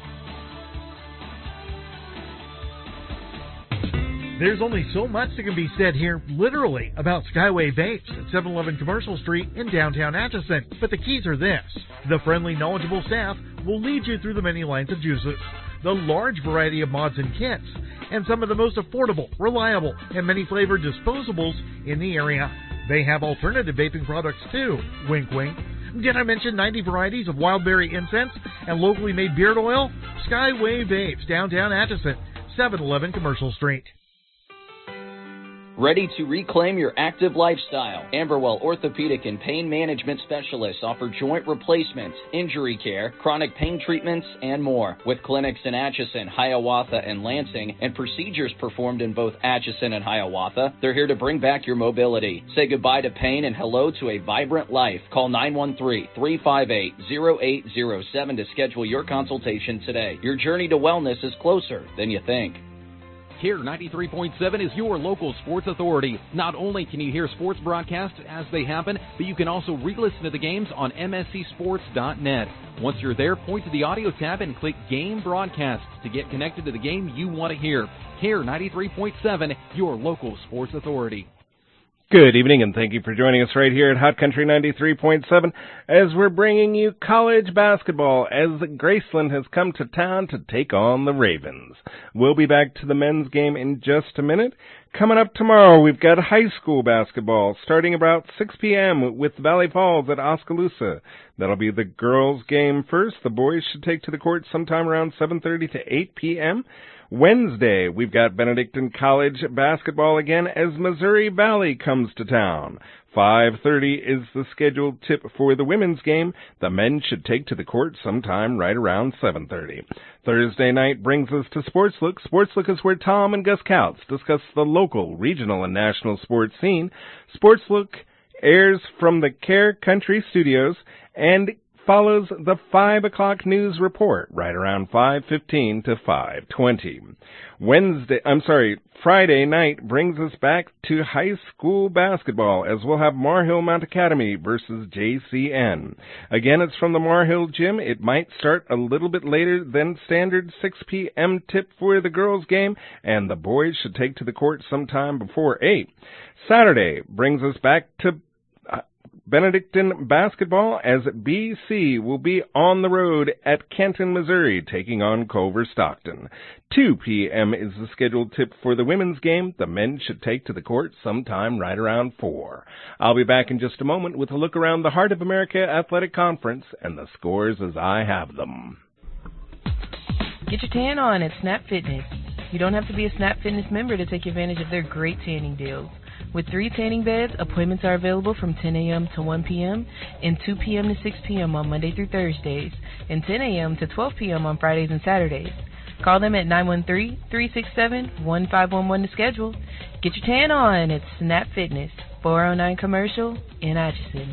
There's only so much that can be said here, literally, about Skyway Vapes at 711 Commercial Street in downtown Atchison. But the keys are this. The friendly, knowledgeable staff will lead you through the many lines of juices, the large variety of mods and kits, and some of the most affordable, reliable, and many flavored disposables in the area. They have alternative vaping products too. Wink, wink. Did I mention 90 varieties of wild berry incense and locally made beard oil? Skyway Vapes, downtown Atchison, 711 Commercial Street. Ready to reclaim your active lifestyle? Amberwell Orthopedic and Pain Management Specialists offer joint replacements, injury care, chronic pain treatments, and more. With clinics in Atchison, Hiawatha, and Lansing, and procedures performed in both Atchison and Hiawatha, they're here to bring back your mobility. Say goodbye to pain and hello to a vibrant life. Call 913-358-0807 to schedule your consultation today. Your journey to wellness is closer than you think. Care 93.7 is your local sports authority. Not only can you hear sports broadcasts as they happen, but you can also re-listen to the games on mscsports.net. Once you're there, point to the audio tab and click Game Broadcasts to get connected to the game you want to hear. Care 93.7, your local sports authority. Good evening, and thank you for joining us right here at Hot Country 93.7 as we're bringing you college basketball as Graceland has come to town to take on the Ravens. We'll be back to the men's game in just a minute. Coming up tomorrow, we've got high school basketball starting about 6 p.m. with Valley Falls at Oskaloosa. That'll be the girls' game first. The boys should take to the court sometime around 7:30 to 8 p.m. Wednesday, we've got Benedictine College basketball again as Missouri Valley comes to town. 5:30 is the scheduled tip for the women's game. The men should take to the court sometime right around 7:30. Thursday night brings us to Sports Look. Sports Look is where Tom and Gus Kautz discuss the local, regional, and national sports scene. Sports Look airs from the Care Country Studios and follows the 5 o'clock news report right around 5:15 to 5:20. Friday night brings us back to high school basketball as we'll have Mar Hill Mount Academy versus JCN. Again, it's from the Mar Hill gym. It might start a little bit later than standard 6 p.m. tip for the girls' game, and the boys should take to the court sometime before 8. Saturday brings us back to Benedictine basketball as BC will be on the road at Canton, Missouri, taking on Culver Stockton. 2 p.m. is the scheduled tip for the women's game. The men should take to the court sometime right around 4. I'll be back in just a moment with a look around the Heart of America Athletic Conference and the scores as I have them. Get your tan on at Snap Fitness. You don't have to be a Snap Fitness member to take advantage of their great tanning deals. With 3 tanning beds, appointments are available from 10 a.m. to 1 p.m. and 2 p.m. to 6 p.m. on Monday through Thursdays, and 10 a.m. to 12 p.m. on Fridays and Saturdays. Call them at 913-367-1511 to schedule. Get your tan on at Snap Fitness, 409 Commercial in Atchison.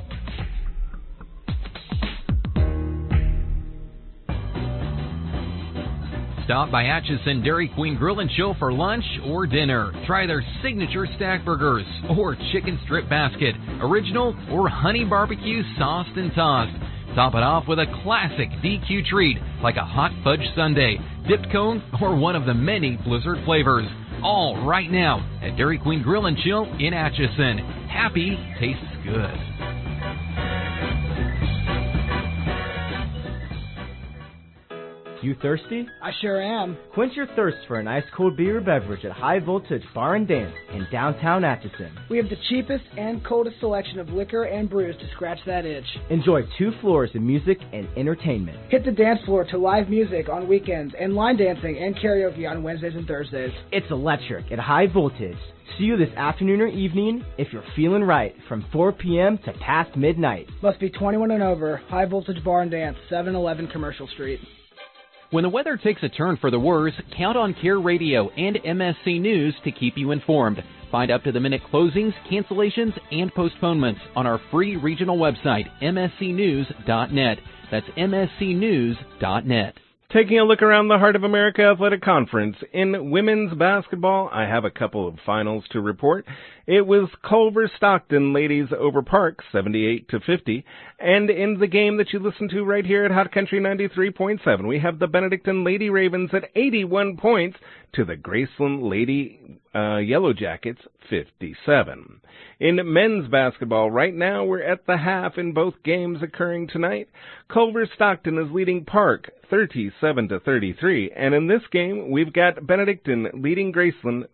Stop by Atchison Dairy Queen Grill and Chill for lunch or dinner. Try their signature stack burgers or chicken strip basket, original or honey barbecue sauced and tossed. Top it off with a classic DQ treat like a hot fudge sundae, dipped cone, or one of the many Blizzard flavors. All right now at Dairy Queen Grill and Chill in Atchison. Happy tastes good. You thirsty? I sure am. Quench your thirst for an ice-cold beer or beverage at High Voltage Bar and Dance in downtown Atchison. We have the cheapest and coldest selection of liquor and brews to scratch that itch. Enjoy 2 floors of music and entertainment. Hit the dance floor to live music on weekends and line dancing and karaoke on Wednesdays and Thursdays. It's electric at High Voltage. See you this afternoon or evening if you're feeling right from 4 p.m. to past midnight. Must be 21 and over. High Voltage Bar and Dance, 711 Commercial Street. When the weather takes a turn for the worse, count on Care Radio and MSC News to keep you informed. Find up-to-the-minute closings, cancellations, and postponements on our free regional website, mscnews.net. That's mscnews.net. Taking a look around the Heart of America Athletic Conference. In women's basketball, I have a couple of finals to report. It was Culver Stockton ladies over Park, 78-50. And in the game that you listen to right here at Hot Country 93.7, we have the Benedictine Lady Ravens at 81 points to the Graceland Lady Yellow Jackets, 57. In men's basketball, right now we're at the half in both games occurring tonight. Culver Stockton is leading Park 37-33, and in this game we've got Benedictine leading Graceland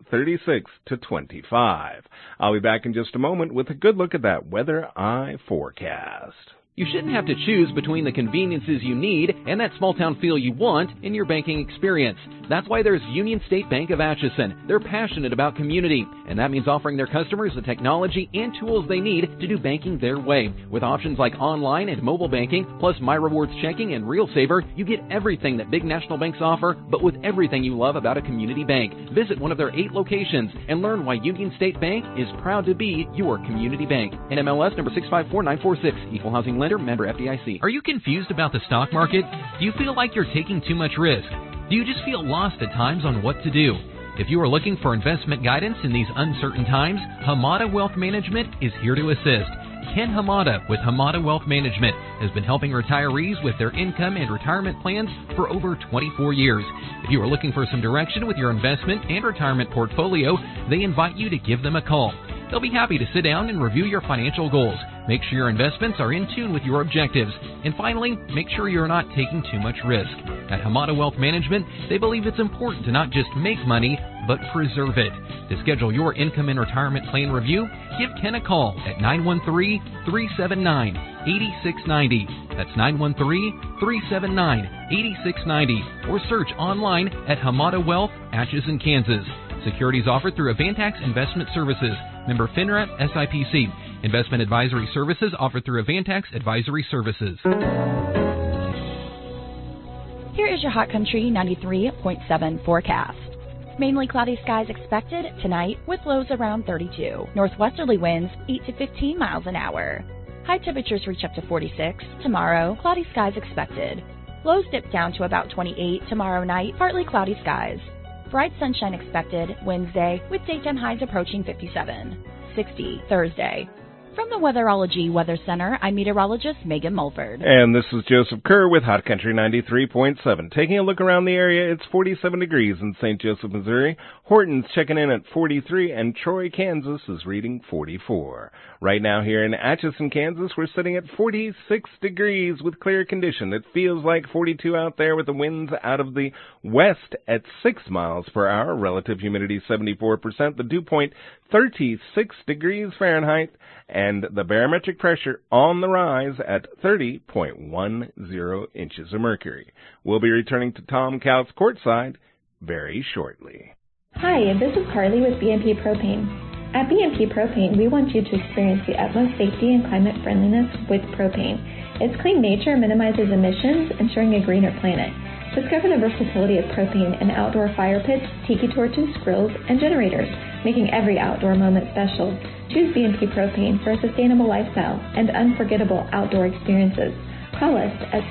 36-25. I'll be back in just a moment with a good look at that weather eye forecast. You shouldn't have to choose between the conveniences you need and that small-town feel you want in your banking experience. That's why there's Union State Bank of Atchison. They're passionate about community, and that means offering their customers the technology and tools they need to do banking their way. With options like online and mobile banking, plus My Rewards checking and Real Saver, you get everything that big national banks offer, but with everything you love about a community bank. Visit one of their 8 locations and learn why Union State Bank is proud to be your community bank. NMLS number 654946, Equal Housing Lender, member FDIC. Are you confused about the stock market? Do you feel like you're taking too much risk? Do you just feel lost at times on what to do? If you are looking for investment guidance in these uncertain times, Hamada Wealth Management is here to assist. Ken Hamada with Hamada Wealth Management has been helping retirees with their income and retirement plans for over 24 years. If you are looking for some direction with your investment and retirement portfolio, they invite you to give them a call. They'll be happy to sit down and review your financial goals. Make sure your investments are in tune with your objectives. And finally, make sure you're not taking too much risk. At Hamada Wealth Management, they believe it's important to not just make money, but preserve it. To schedule your income and retirement plan review, give Ken a call at 913-379-8690. That's 913-379-8690. Or search online at Hamada Wealth, Atchison, Kansas. Securities offered through Avantax Investment Services. Member FINRA SIPC. Investment advisory services offered through Avantax Advisory Services. Here is your Hot Country 93.7 forecast. Mainly cloudy skies expected tonight with lows around 32. Northwesterly winds 8 to 15 miles an hour. High temperatures reach up to 46. Tomorrow, cloudy skies expected. Lows dip down to about 28 tomorrow night, partly cloudy skies. Bright sunshine expected Wednesday with daytime highs approaching 57. 60 Thursday. From the Weatherology Weather Center, I'm meteorologist Megan Mulford. And this is Joseph Kerr with Hot Country 93.7. Taking a look around the area, it's 47 degrees in St. Joseph, Missouri. Horton's checking in at 43, and Troy, Kansas is reading 44. Right now here in Atchison, Kansas, we're sitting at 46 degrees with clear condition. It feels like 42 out there with the winds out of the west at 6 miles per hour. Relative humidity 74%. The dew point 36 degrees Fahrenheit. And the barometric pressure on the rise at 30.10 inches of mercury. We'll be returning to Tom Couts courtside very shortly. Hi, this is Carly with BNP Propane. At BNP Propane, we want you to experience the utmost safety and climate friendliness with propane. Its clean nature minimizes emissions, ensuring a greener planet. Discover the versatility of propane in outdoor fire pits, tiki torches, grills, and generators, making every outdoor moment special. Choose BNP Propane for a sustainable lifestyle and unforgettable outdoor experiences. Call us at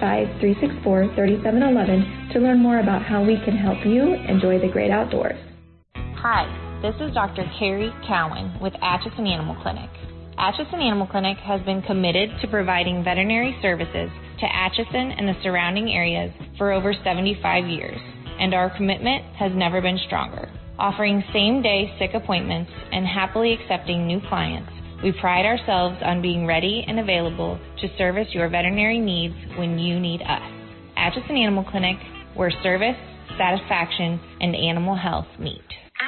785-364-3711 to learn more about how we can help you enjoy the great outdoors. Hi, this is Dr. Carrie Cowan with Atchison Animal Clinic. Atchison Animal Clinic has been committed to providing veterinary services to Atchison and the surrounding areas for over 75 years, and our commitment has never been stronger. Offering same-day sick appointments and happily accepting new clients, we pride ourselves on being ready and available to service your veterinary needs when you need us. Atchison Animal Clinic, where service, satisfaction, and animal health meet.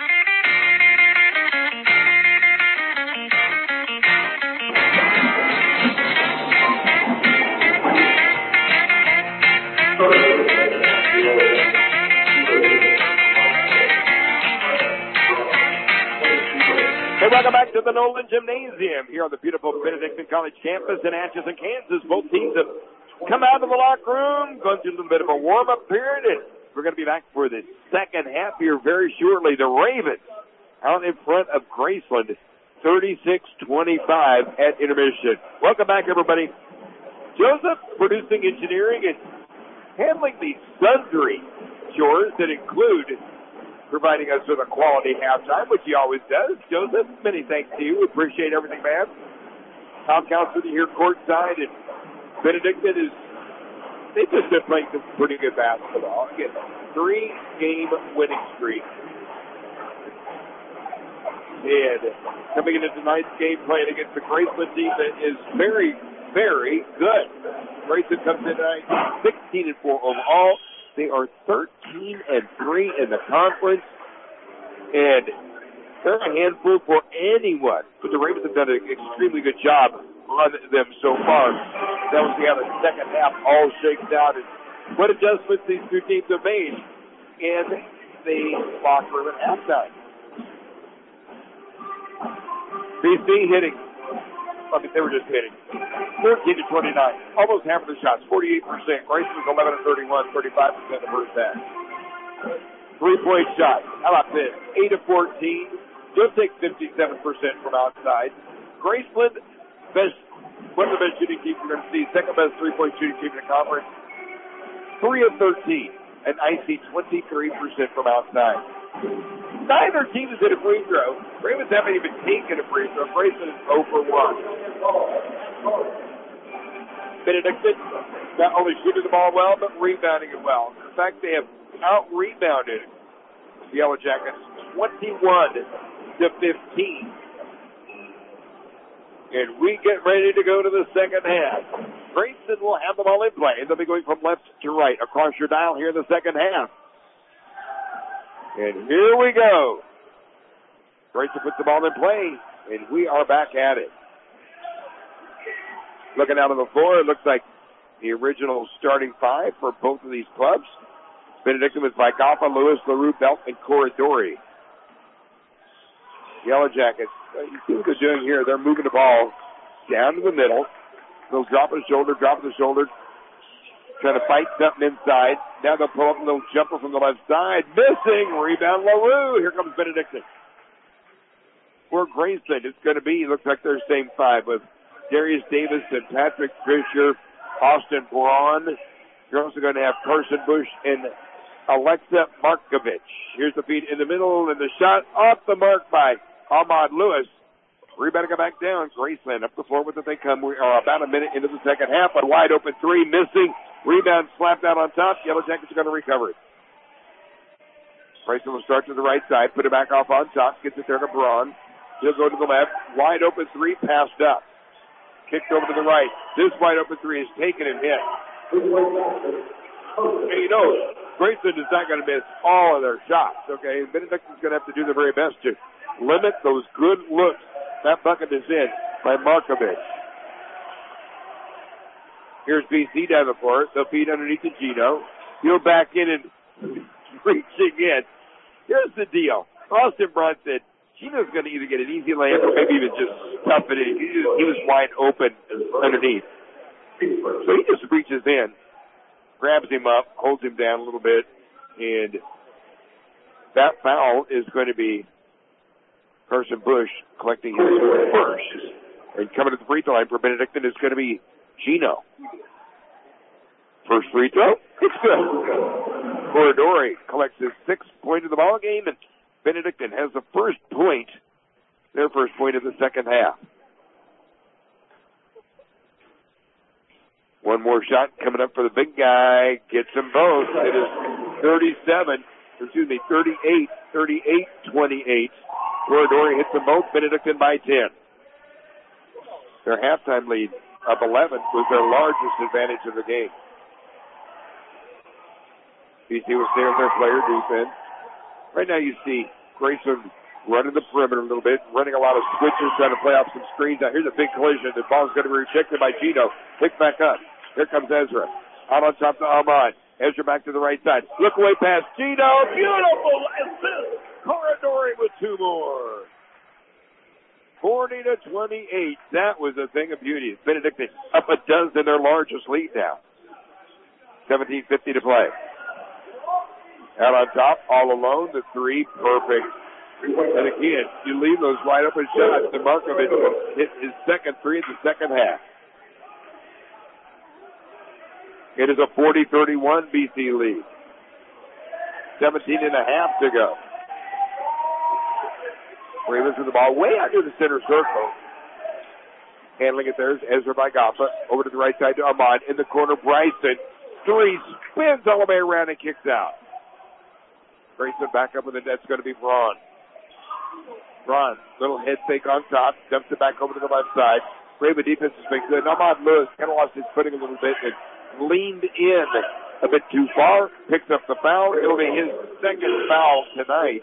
Hey, welcome back to the Nolan Gymnasium here on the beautiful Benedictine College campus in Atchison, Kansas. Both teams have come out of the locker room, gone through a little bit of a warm-up period, and we're going to be back for the second half here very shortly. The Ravens out in front of Graceland, 36-25 at intermission. Welcome back, everybody. Joseph, producing engineering and handling the sundry chores that include providing us with a quality halftime, which he always does. Joseph, many thanks to you. We appreciate everything, man. Tom Counts with you here courtside, and Benedictine they've just been playing some pretty good basketball. Again, 3-game winning streak. And coming into tonight's game, playing against the Graceland team that is very, very good. Graceland comes in tonight 16-4 overall. They are 13-3 in the conference, and they're a handful for anyone. But the Ravens have done an extremely good job on them so far. That was how the second half all shakes out, and what adjustments these two teams have made in the locker room at halftime. BC hitting. They were just hitting 14-29, almost half of the shots, 48%. Grayson was 11-31, 35% the first half. 3-point shot. How about this? 8-14. You'll take 57% from outside. Graceland, one of the best shooting teams you're going to see. Second best 3-point shooting team in the conference. 3-13, an icy 23% from outside. Neither team has hit a free throw. Ravens haven't even taken a free throw. Grayson is 0 for 1. Benedictine not only shooting the ball well, but rebounding it well. In fact, they have out-rebounded the Yellow Jackets 21-15. And we get ready to go to the second half. Grayson will have the ball in play. They'll be going from left to right across your dial here in the second half. And here we go. Grayson puts the ball in play, and we are back at it. Looking out on the floor, it looks like the original starting five for both of these clubs. Benedictine with Vigapa, Lewis, LaRue, Belt, and Corridori. Yellow Jackets, you see what they're doing here. They're moving the ball down to the middle. They'll drop the shoulder, trying to fight something inside. Now they'll pull up a little jumper from the left side. Missing. Rebound LaRue. Here comes Benedictine. For Grayson, it's going to be, looks like their same five with Darius Davis and Patrick Fisher, Austin Braun. You're also going to have Carson Bush and Alexa Markovich. Here's the feed in the middle, and the shot off the mark by Ahmad Lewis. Rebound to go back down. Graceland up the floor with it. They come. We are about a minute into the second half. A wide open three, missing. Rebound slapped out on top. Yellow Jackets are going to recover it. Grayson will start to the right side, put it back off on top, gets it there to Braun. He'll go to the left. Wide open three, passed up. Kicked over to the right. This wide open three is taken and hit. And you know, Grayson is not going to miss all of their shots, okay? Benedictine's going to have to do their very best to limit those good looks. That bucket is in by Markovich. Here's BC down the floor. They'll feed underneath to Gino. He'll back in and reaching in. Here's the deal. Austin Braun said Gino's going to either get an easy layup or maybe even just stuff it in. He was wide open underneath. So he just reaches in, grabs him up, holds him down a little bit, and that foul is going to be Carson Bush collecting his first. And coming to the free throw line for Benedictine is going to be Gino. First free throw, it's good. Corridori collects his 6th point of the ball game, and Benedictine has the first point, their first point of the second half. One more shot coming up for the big guy. Gets them both. It is 38-28. Corridori hits them both. Benedictine by 10. Their halftime lead of 11 was their largest advantage of the game. BC will stay with their player defense. Right now you see Grayson running the perimeter a little bit, running a lot of switches, trying to play off some screens. Now here's a big collision. The ball's going to be rejected by Gino. Picked back up. Here comes Ezra. Out on top to Ahmad. Ezra back to the right side. Look away past Gino. Beautiful assist. Corridori with 2 more. 40-28. That was a thing of beauty. Benedictine up a dozen, their largest lead now. 17:50 to play. Out on top, all alone, the 3, perfect. And again, you leave those wide open shots. And Markovich hit his second 3 in the second half. It is a 40-31 BC lead. 17 and a half to go. Ravens with the ball way out near the center circle. Handling it there is Ezra Vigapa. Over to the right side to Ahmad. In the corner, Bryson. 3, spins all the way around and kicks out. Grayson back up with it. That's going to be Braun. Braun, little head fake on top. Dumps it back over to the left side. Raven defense has been good. Ahmad Lewis kind of lost his footing a little bit and leaned in a bit too far. Picks up the foul. It'll be his second foul tonight.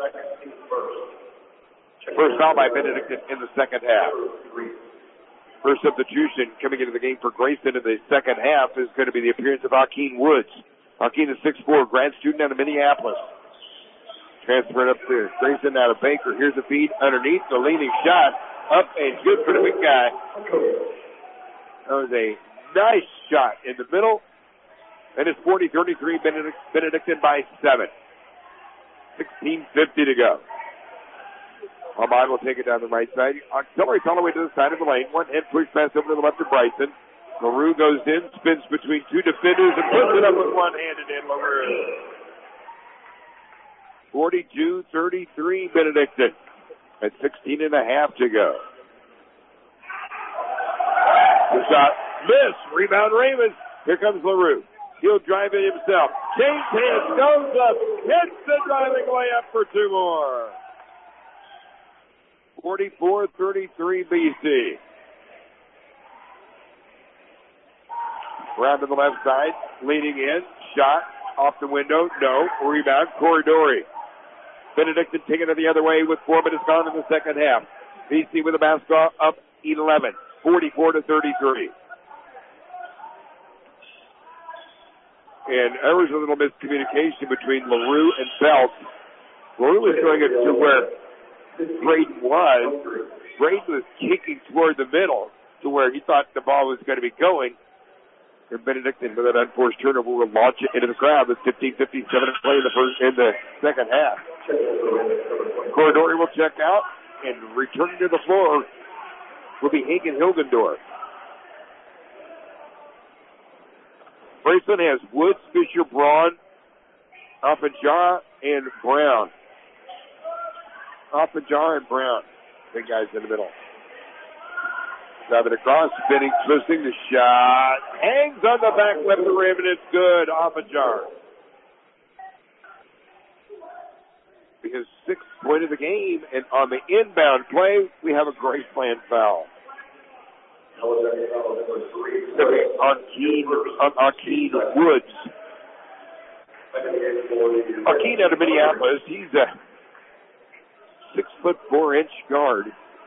First foul by Benedictine in the second half. First substitution coming into the game for Grayson in the second half is going to be the appearance of Hakeem Woods. Hakeem is 6'4", grad student out of Minneapolis. Transferred up to Grayson out of Baker. Here's the feed underneath. The leaning shot. Up and good for the big guy. That was a nice shot in the middle. And it's 40-33, Benedictine by 7. 16:50 to go. Ahmad will take it down the right side. Auxiliary's all the way to the side of the lane. One head push pass over to the left to Bryson. LaRue goes in, spins between 2 defenders, and puts it up with one-handed in LaRue. 42-33 Benedictine at 16 and a half to go. The shot, miss, rebound Ravens. Here comes LaRue. He'll drive it himself. Change hands, goes up, hits the driving layup for 2 more. 44-33 BC. Round to the left side, leaning in, shot off the window, no, rebound, Corridori. Benedictine taking it the other way with 4 minutes gone in the second half. BC with the basketball up 11, 44-33. And there was a little miscommunication between LaRue and Belt. LaRue was going it to where Braden was. Braden was kicking toward the middle to where he thought the ball was going to be going. And Benedictine, with an unforced turnover, will launch it into the crowd with 15:57 to play in the second half. Corridori will check out, and returning to the floor will be Hagen Hilgendorf. Braceland has Woods, Fisher, Braun, Oppenjar, and Brown. Oppenjar and Brown. Big guys in the middle. Driving across, spinning, twisting, the shot. Hangs on the back left of the rim, and it's good. Oppenjar. His 6th point of the game, and on the inbound play, we have a Grace Land foul. On Keene Woods. Keene out of Minneapolis. He's a 6'4" guard,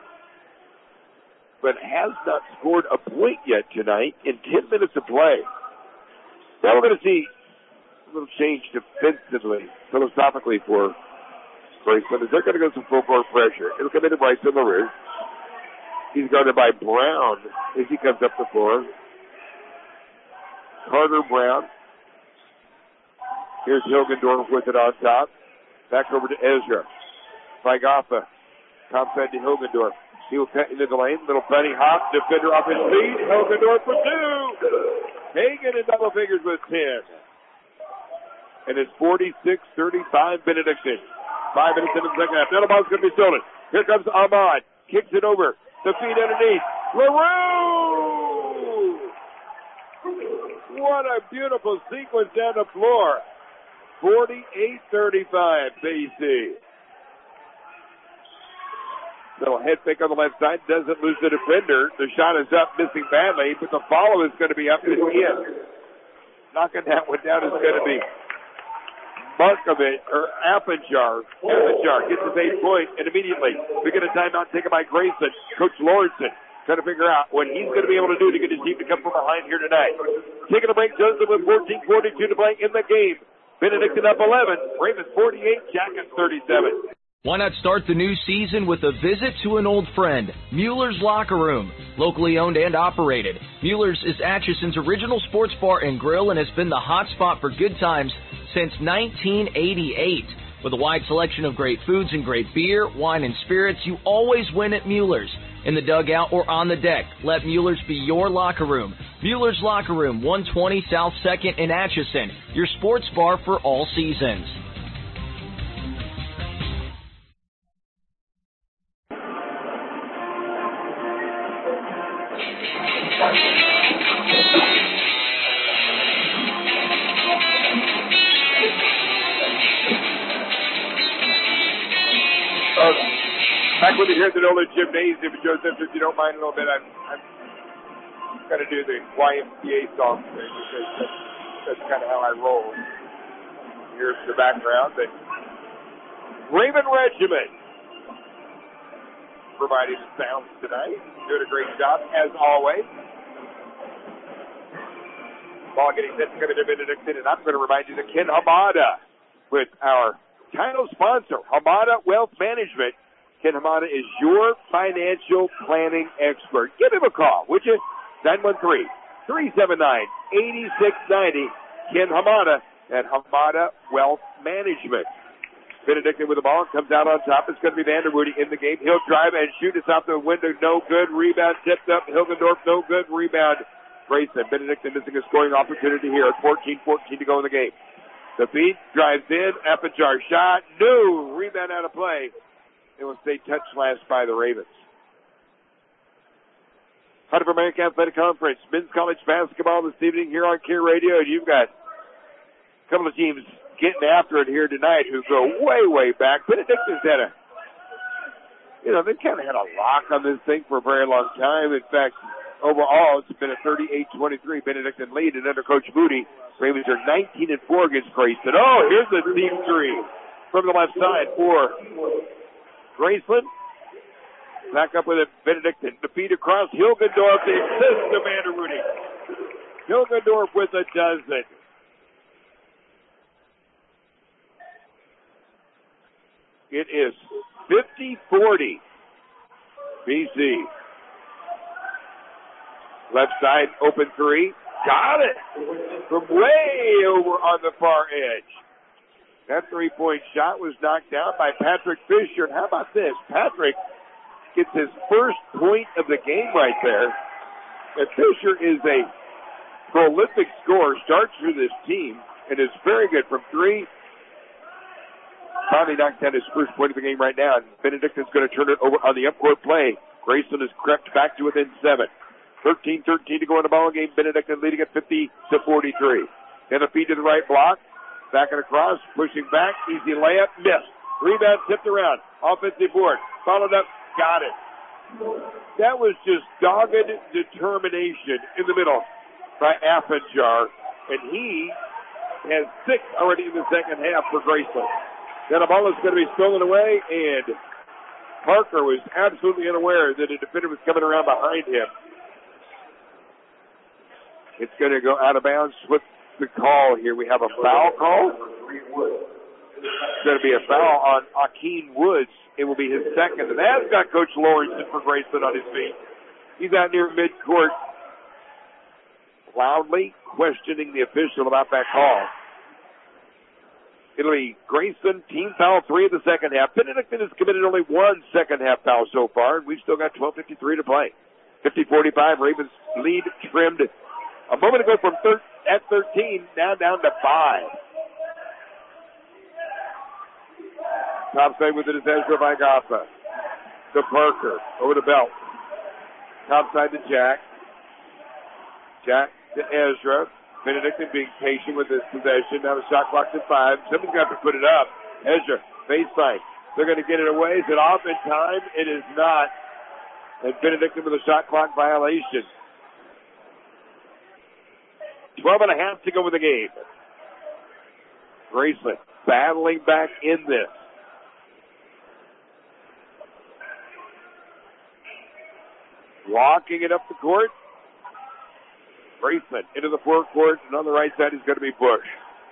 but has not scored a point yet tonight in 10 minutes of play. Now we're going to see a little change defensively, philosophically for Braceland. They're going to go some full court pressure. It'll come into Bryson LaRue. He's guarded by Brown as he comes up the floor. Carter Brown. Here's Hilgendorf with it on top. Back over to Ezra. Fagaffa. Top fed to Hilgendorf. He will cut into the lane. Little bunny hop. Defender off his feet. Hilgendorf for 2. Hagen in double figures with 10. And it's 46-35 Benedictine. 5 minutes into the second half. Now the ball's going to be stolen. Here comes Ahmad. Kicks it over. The feet underneath. LaRue! What a beautiful sequence down the floor. 48-35 BC. Little head fake on the left side. Doesn't lose the defender. The shot is up, missing badly, but the follow is going to be up and in. Knocking that one down is going to be Markovic, or Appenjar. Appenjar gets his 8 point, and immediately we get a timeout taken by Grayson. Coach Lawrenson trying to figure out what he's going to be able to do to get his team to come from behind here tonight. Taking a break, Joseph with 14:42 to play in the game. Benedictine up 11. Ravens 48, Jackets 37. Why not start the new season with a visit to an old friend, Mueller's Locker Room. Locally owned and operated, Mueller's is Atchison's original sports bar and grill and has been the hot spot for good times since 1988. With a wide selection of great foods and great beer, wine, and spirits, you always win at Mueller's. In the dugout or on the deck, let Mueller's be your locker room. Mueller's Locker Room, 120 South 2nd in Atchison, your sports bar for all seasons. Back with you here at the Nolan Gymnasium, Joseph, if you don't mind a little bit, I'm going to do the YMCA song thing because that's kind of how I roll. Here's the background. But Raven Regiment providing the sounds tonight. Doing a great job, as always. Ball getting set to come into Benedictine, and I'm going to remind you that Ken Hamada with our title sponsor, Hamada Wealth Management. Ken Hamada is your financial planning expert. Give him a call, would you? 913-379-8690. Ken Hamada at Hamada Wealth Management. Benedictine with the ball, comes out on top. It's going to be Vanderwoody in the game. He'll drive and shoot. It's out the window. No good. Rebound tipped up. Hilgendorf, no good. Rebound. Grayson. Benedictine missing a scoring opportunity here at 14-14 to go in the game. The feed drives in. Appenjar shot. No. Rebound out of play. It will stay touched last by the Ravens. Heart of America Athletic Conference, men's college basketball this evening here on Kier Radio. And you've got a couple of teams getting after it here tonight who go way, way back. Benedictine's had they've kind of had a lock on this thing for a very long time. In fact, overall, it's been a 38-23 Benedictine lead. And under Coach Moody, Ravens are 19-4 against Grayson. Oh, here's a deep three. from the left side for Graceland. Back up with it, Benedictine. The feed across Hilgendorf. The assist to Vanderwoody. Hilgendorf with a dozen. It is 50-40. BC. Left side, open three. Got it. From way over on the far edge. That three-point shot was knocked down by Patrick Fisher. And how about this? Patrick gets his first point of the game right there. And Fisher is a prolific scorer, starts through this team, and is very good from three. Finally knocked down his first point of the game right now. And Benedictine's going to turn it over on the up-court play. Grayson has crept back to within 7. 13-13 to go in the ball game. Benedictine leading at 50-43. Then a feed to the right block. Back and across, pushing back. Easy layup, missed. Rebound tipped around. Offensive board. Followed up, got it. That was just dogged determination in the middle by Affenjar. And he has 6 already in the second half for Graceland. Then the ball is going to be stolen away, and Parker was absolutely unaware that a defender was coming around behind him. It's going to go out of bounds with the call here. We have a foul call. It's going to be a foul on Akeem Woods. It will be his second. And that's got Coach Lawrenson for Graceland on his feet. He's out near midcourt loudly questioning the official about that call. It'll be Grayson, team foul 3 in the second half. Benedictine has committed only 1 second half foul so far, and we've still got 12:53 to play. 50-45, Ravens lead trimmed a moment ago from at 13, now down to 5. Top side with it is Ezra Vigasa. To Parker, over to Belt. Top side to Jack. Jack to Ezra. Benedictine being patient with this possession. Now the shot clock's at 5. Somebody's got to put it up. Ezra, baseline. They're going to get it away. Is it off in time? It is not. And Benedictine with a shot clock violation. 12.5 to go in the game. Graceland battling back in this. Walking it up the court. Graceland into the forecourt, and on the right side is going to be Bush.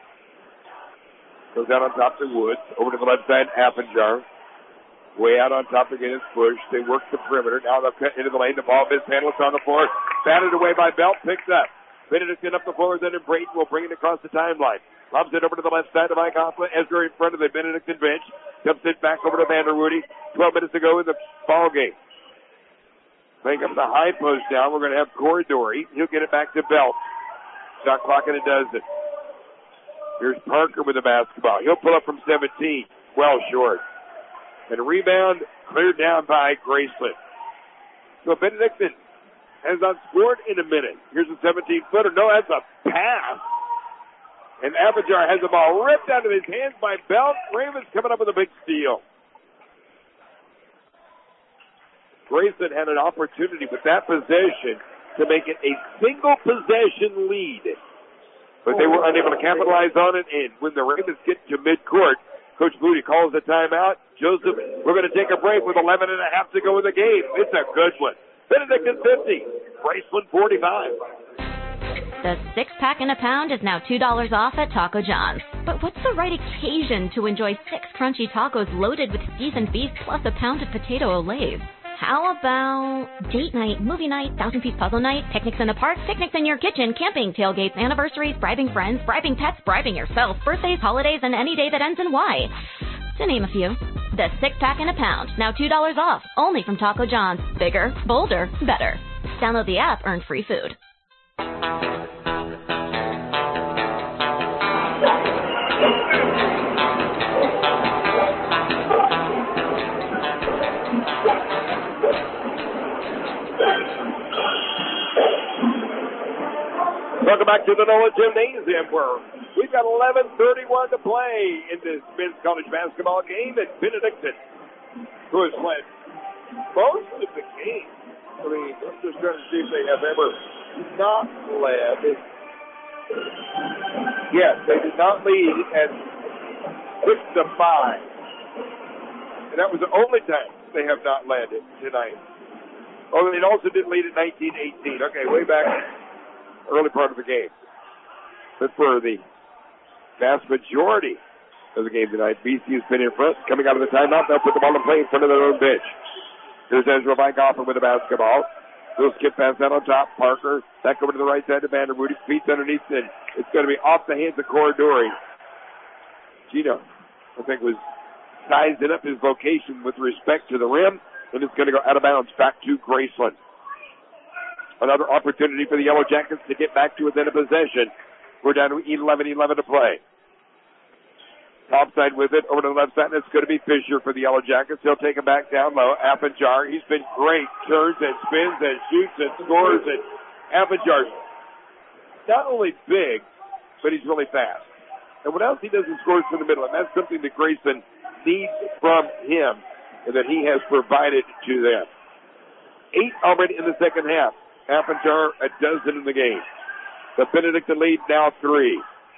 Goes out on top to Woods. Over to the left side, Affenjar. Way out on top again is Bush. They work the perimeter. Now they'll cut into the lane. The ball mishandled on the floor. Batted away by Belt. Picked up. Benedictine up the floor. Then Brayton will bring it across the timeline. Lobs it over to the left side of Mike Hoffman. Ezra in front of the Benedictine bench. Dumps it back over to Vanderwoody. 12 minutes to go in the ball game. Playing up the high post now. We're going to have Corey Dory. He'll get it back to Belt. Shot clock and it does it. Here's Parker with the basketball. He'll pull up from 17. Well short. And a rebound cleared down by Graceland. So Benedictine has not scored in a minute. Here's a 17-footer. No, that's a pass. And Affenjar has the ball ripped out of his hands by Belt. Ravens coming up with a big steal. Grayson had an opportunity with that possession to make it a single possession lead. But they were unable to capitalize on it, and when the Ravens get to midcourt, Coach Moody calls a timeout. Joseph, we're going to take a break with 11.5 to go in the game. It's a good one. Benedictine 50, Graceland 45. The 6-pack in a pound is now $2 off at Taco John's. But what's the right occasion to enjoy 6 crunchy tacos loaded with seasoned beef plus a pound of potato olays? How about date night, movie night, 1,000-piece puzzle night, picnics in the park, picnics in your kitchen, camping, tailgates, anniversaries, bribing friends, bribing pets, bribing yourself, birthdays, holidays, and any day that ends in Y, to name a few. The 6-pack in a pound, now $2 off, only from Taco John's. Bigger, bolder, better. Download the app, earn free food. Welcome back to the NOLA Gymnasium, where we've got 11:31 to play in this men's college basketball game at Benedictine, who has led most of the game. I mean, I'm just trying to see if they have ever not led. Yes, they did not lead at 6-5. And that was the only time they have not led it tonight. Oh, it also did lead at 19-18. Okay, way back early part of the game. But for the vast majority of the game tonight, BC has been in front. Coming out of the timeout, they'll put the ball in play in front of their own bench. Here's Ezra Weinghofer with the basketball. Little skip pass out on top. Parker back over to the right side to Vanderwood. Feet underneath, and it's going to be off the hands of Corridori. Gino, I think, was sizing up his location with respect to the rim, and it's going to go out of bounds back to Graceland. Another opportunity for the Yellow Jackets to get back to within a possession. We're down to 11-11 to play. Topside with it over to the left side, and it's going to be Fisher for the Yellow Jackets. He'll take him back down low. Appenjar, he's been great. Turns and spins and shoots and scores. And Appenjar, not only big, but he's really fast. And what else he does is scores from the middle, and that's something that Grayson needs from him and that he has provided to them. 8 already in the second half. Appenjar, a dozen in the game. The Benedictine lead now 3.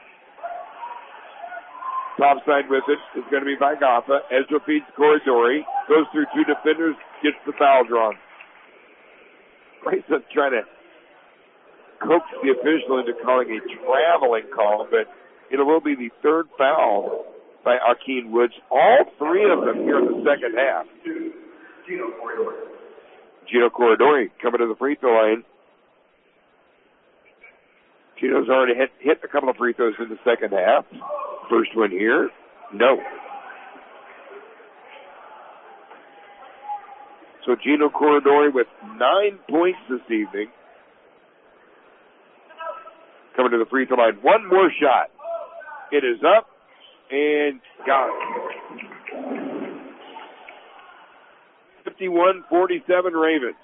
Topside with it is going to be Weinghofer. Ezra feeds Corridori. Goes through 2 defenders. Gets the foul drawn. Grayson trying to coax the official into calling a traveling call, but it will be the third foul by Akeem Woods. All 3 of them here in the second half. Gino Corridori coming to the free throw line. Gino's already hit a couple of free throws in the second half. First one here, no. So Gino Corridori with 9 points this evening. Coming to the free throw line. One more shot. It is up and got it. 51-47 Ravens.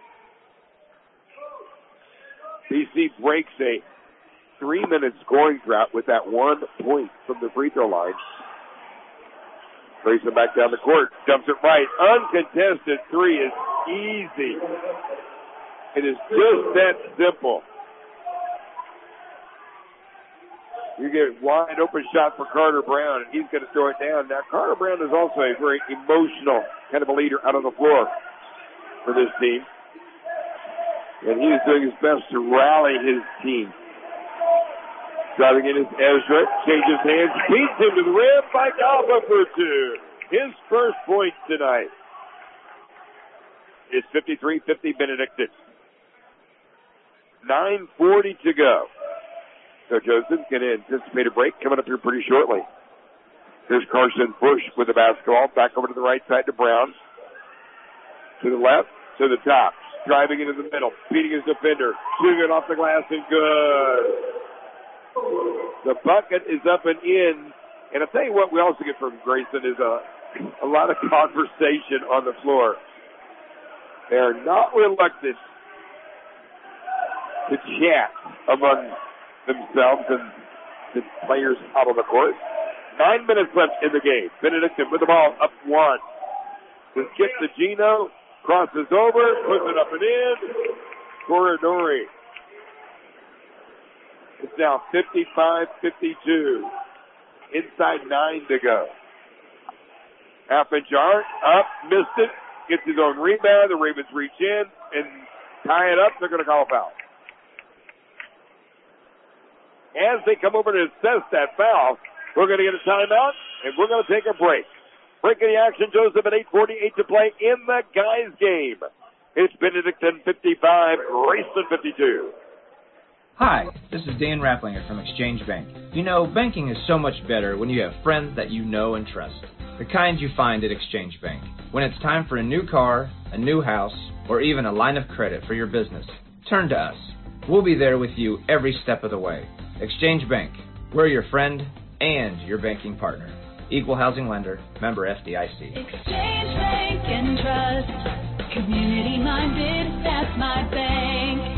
BC breaks a 3-minute scoring drought with that 1 point from the free throw line. Grayson back down the court. Dumps it right. Uncontested 3 is easy. It is just that simple. You get a wide open shot for Carter Brown, and he's going to throw it down. Now, Carter Brown is also a very emotional kind of a leader out on the floor for this team. And he is doing his best to rally his team. Driving in is Ezra, changes hands, beats him to the rim by Alpha for 2. His first point tonight. It's 53-50 Benedictine. 9:40 to go. So Joseph's going to anticipate a break coming up here pretty shortly. Here's Carson Bush with the basketball. Back over to the right side to Brown. To the left, to the top. Driving into the middle, beating his defender. Shooting it off the glass and good. The bucket is up and in. And I'll tell you what we also get from Grayson is a lot of conversation on the floor. They're not reluctant to chat among themselves and the players out on the court. 9 minutes left in the game. Benedictine with the ball up 1. The skip to Gino. Crosses over. Puts it up and in. Corridori. It's now 55-52. Inside 9 to go. Appenjar up. Missed it. Gets his own rebound. The Ravens reach in and tie it up. They're going to call a foul. As they come over to assess that foul, we're going to get a timeout, and we're going to take a break. Break in the action, Joseph, at 8:48 to play in the guys' game. It's Benedictine 55, Grayson 52. Hi, this is Dan Rapplinger from Exchange Bank. You know, banking is so much better when you have friends that you know and trust. The kind you find at Exchange Bank. When it's time for a new car, a new house, or even a line of credit for your business, turn to us. We'll be there with you every step of the way. Exchange Bank. We're your friend and your banking partner. Equal housing lender. Member FDIC. Exchange Bank and Trust. Community minded, that's my bank.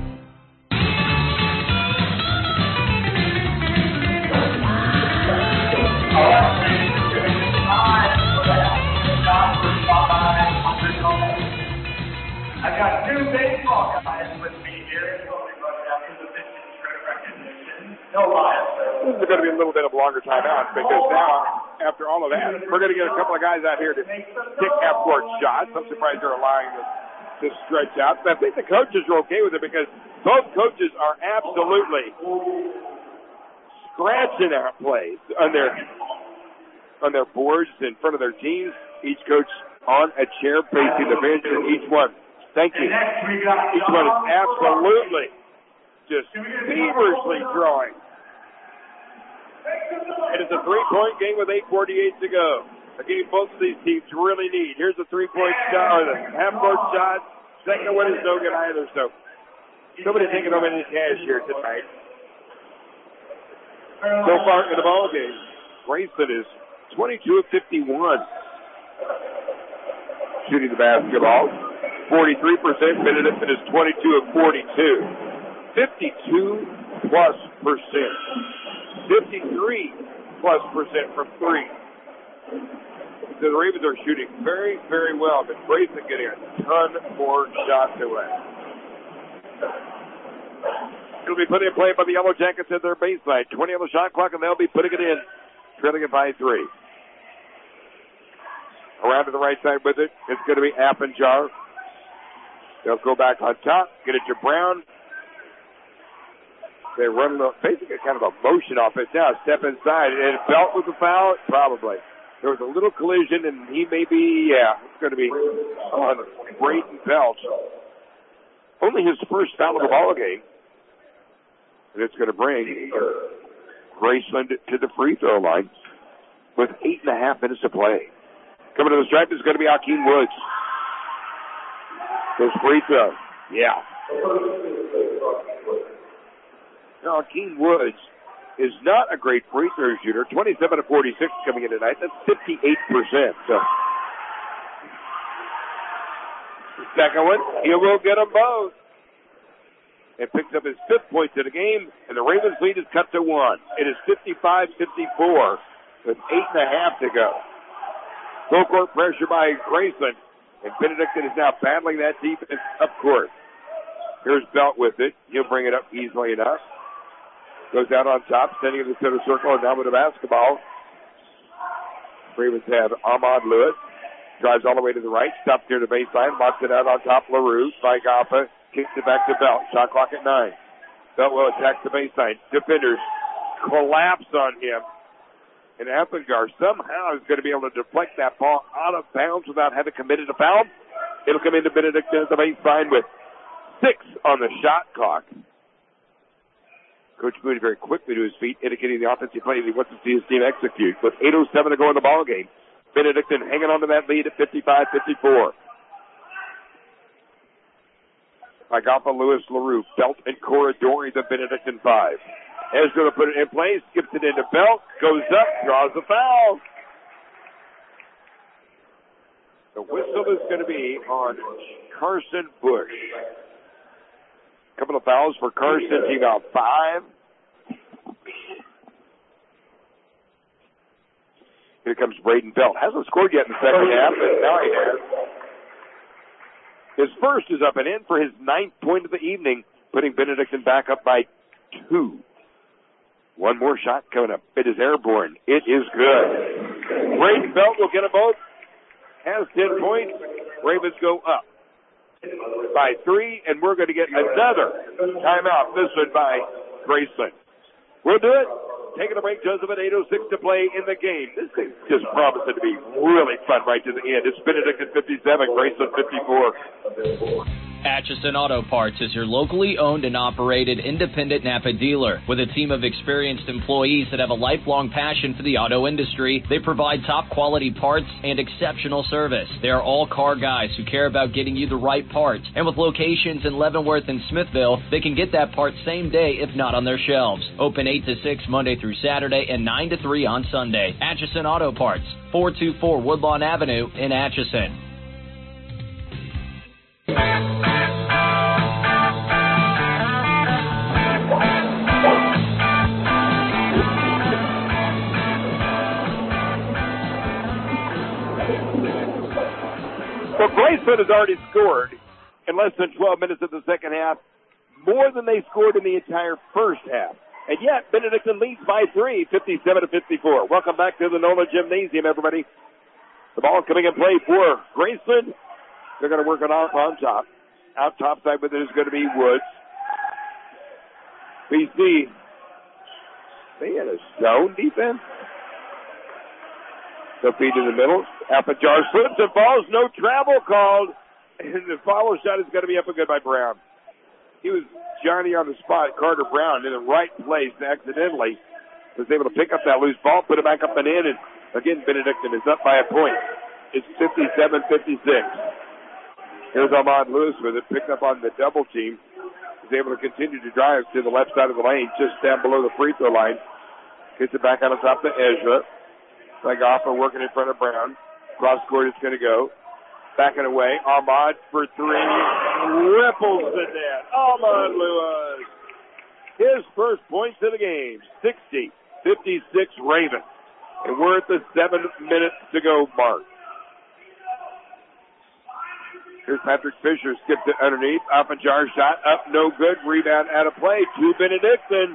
I've got 2 baseball guys with me here. After the pitch credit recognition. No bias. this is going to be a little bit of a longer timeout because now, after all of that, we're going to get a couple of guys out here to take half-court shots. I'm surprised they're allowing this to stretch out. But I think the coaches are okay with it because both coaches are absolutely scratching out plays on their boards in front of their teams. Each coach on a chair facing the bench, and each one, thank you, each one is absolutely just feverishly drawing. It is a three-point game with 8:48 to go. A game both of these teams really need. Here's a three-point shot, or the half-court shot. Second one is no good either, so nobody taking home any cash here tonight. So far in the ball game, Graceland is 22 of 51 shooting the basketball. 43%. Benedictine is 22 of 42. 52+%. 53+% from three. So the Ravens are shooting very, very well, but Graceland getting a ton more shots away. It'll be put in play by the Yellow Jackets at their baseline. 20 on the shot clock, and they'll be putting it in, trailing it by 3. Around to the right side with it, it's going to be Appenjar. They'll go back on top, get it to Brown. They run basically kind of a motion off it now. Step inside. And Belt with the foul? Probably. There was a little collision, and he may be, it's going to be on Brayden Belt. Only his first foul of the ball game. And it's going to bring Graceland to the free throw line with 8.5 minutes to play. Coming to the stripe is going to be Akeem Woods. His free throw. Yeah. Now, Akeem Woods is not a great free throw shooter. 27 of 46 coming in tonight. That's 58%. So, the second one, he will get them both. And picks up his 5th point of the game, and the Ravens lead is cut to 1. It is 55-54 with 8.5 to go. Full court pressure by Graceland, and Benedictine is now battling that defense up court. Here's Belt with it. He'll bring it up easily enough. Goes out on top, standing in the center circle, and down with the basketball. Ravens have Ahmad Lewis. Drives all the way to the right, stops near the baseline, locks it out on top. LaRue, Vaigapa, kicks it back to Belt. Shot clock at 9. Belt will attack the baseline. Defenders collapse on him. And Appengar somehow is going to be able to deflect that ball out of bounds without having committed a foul. It'll come into Benedictine at the baseline with 6 on the shot clock. Coach moved very quickly to his feet, indicating the offensive play he wants to see his team execute. With 8:07 to go in the ball game, Benedictine hanging on to that lead at 55-54. Vaigapa, Lewis, LaRue, Belt, and Corridori, the Benedictine 5. Ezra going to put it in place, skips it into Belt, goes up, draws the foul. The whistle is going to be on Carson Bush. A couple of fouls for Carson. He got 5. Here comes Brayden Belt. Hasn't scored yet in the second half, but now he has. His first is up and in for his 9th point of the evening, putting Benedictine back up by 2. One more shot coming up. It is airborne. It is good. Brayden Belt will get them both. Has 10 points. Ravens go up by 3, and we're going to get another timeout. This one by Graceland. We'll do it. Taking a break, Joseph, at 8:06 to play in the game. This thing just promising to be really fun right to the end. It's Benedictine 57, Graceland 54. Atchison Auto Parts is your locally owned and operated independent Napa dealer. With a team of experienced employees that have a lifelong passion for the auto industry, they provide top quality parts and exceptional service. They are all car guys who care about getting you the right parts. And with locations in Leavenworth and Smithville, they can get that part same day if not on their shelves. Open 8 to 6 Monday through Saturday and 9 to 3 on Sunday. Atchison Auto Parts, 424 Woodlawn Avenue in Atchison. Well, Graceland has already scored in less than 12 minutes of the second half, more than they scored in the entire first half. And yet, Benedictine leads by 3, 57-54. Welcome back to the NOLA Gymnasium, everybody. The ball coming in play for Graceland. They're going to work it off on top. Out top side with it is going to be Woods. BC, they had a zone defense. The feed in the middle. Appenjar slips and falls. No travel called. And the follow shot is going to be up and good by Brown. He was Johnny on the spot. Carter Brown in the right place accidentally was able to pick up that loose ball, put it back up and in, and again, Benedictine is up by a point. It's 57-56. Here's Ahmad Lewis with it, picked up on the double team. He's able to continue to drive to the left side of the lane, just down below the free throw line. Gets it back on the top to Ezra. Sagaffa working in front of Brown. Cross court it's going to go. Backing away. Ahmad for three. Ripples the net. Ahmad Lewis. His first points of the game. 60-56 Ravens. And we're at the 7 minutes to go mark. Here's Patrick Fisher. Skipped it underneath. Appenjar shot up. No good. Rebound out of play to Benedictine.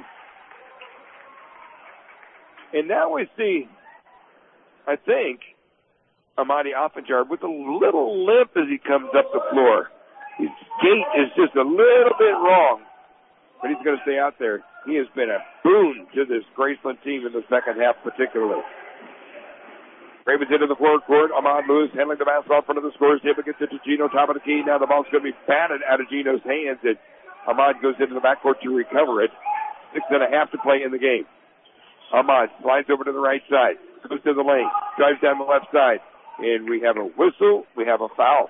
And now we see, I think, Amadi Appenjar with a little limp as he comes up the floor. His gait is just a little bit wrong, but he's going to stay out there. He has been a boon to this Graceland team in the second half particularly. Ravens into the forward court. Ahmad Lewis handling the basketball in front of the scores table. Gets it to Gino, top of the key. Now the ball's going to be batted out of Gino's hands, and Ahmad goes into the backcourt to recover it. 6.5 to play in the game. Ahmad slides over to the right side. Goes to the lane. Drives down the left side. And we have a whistle. We have a foul.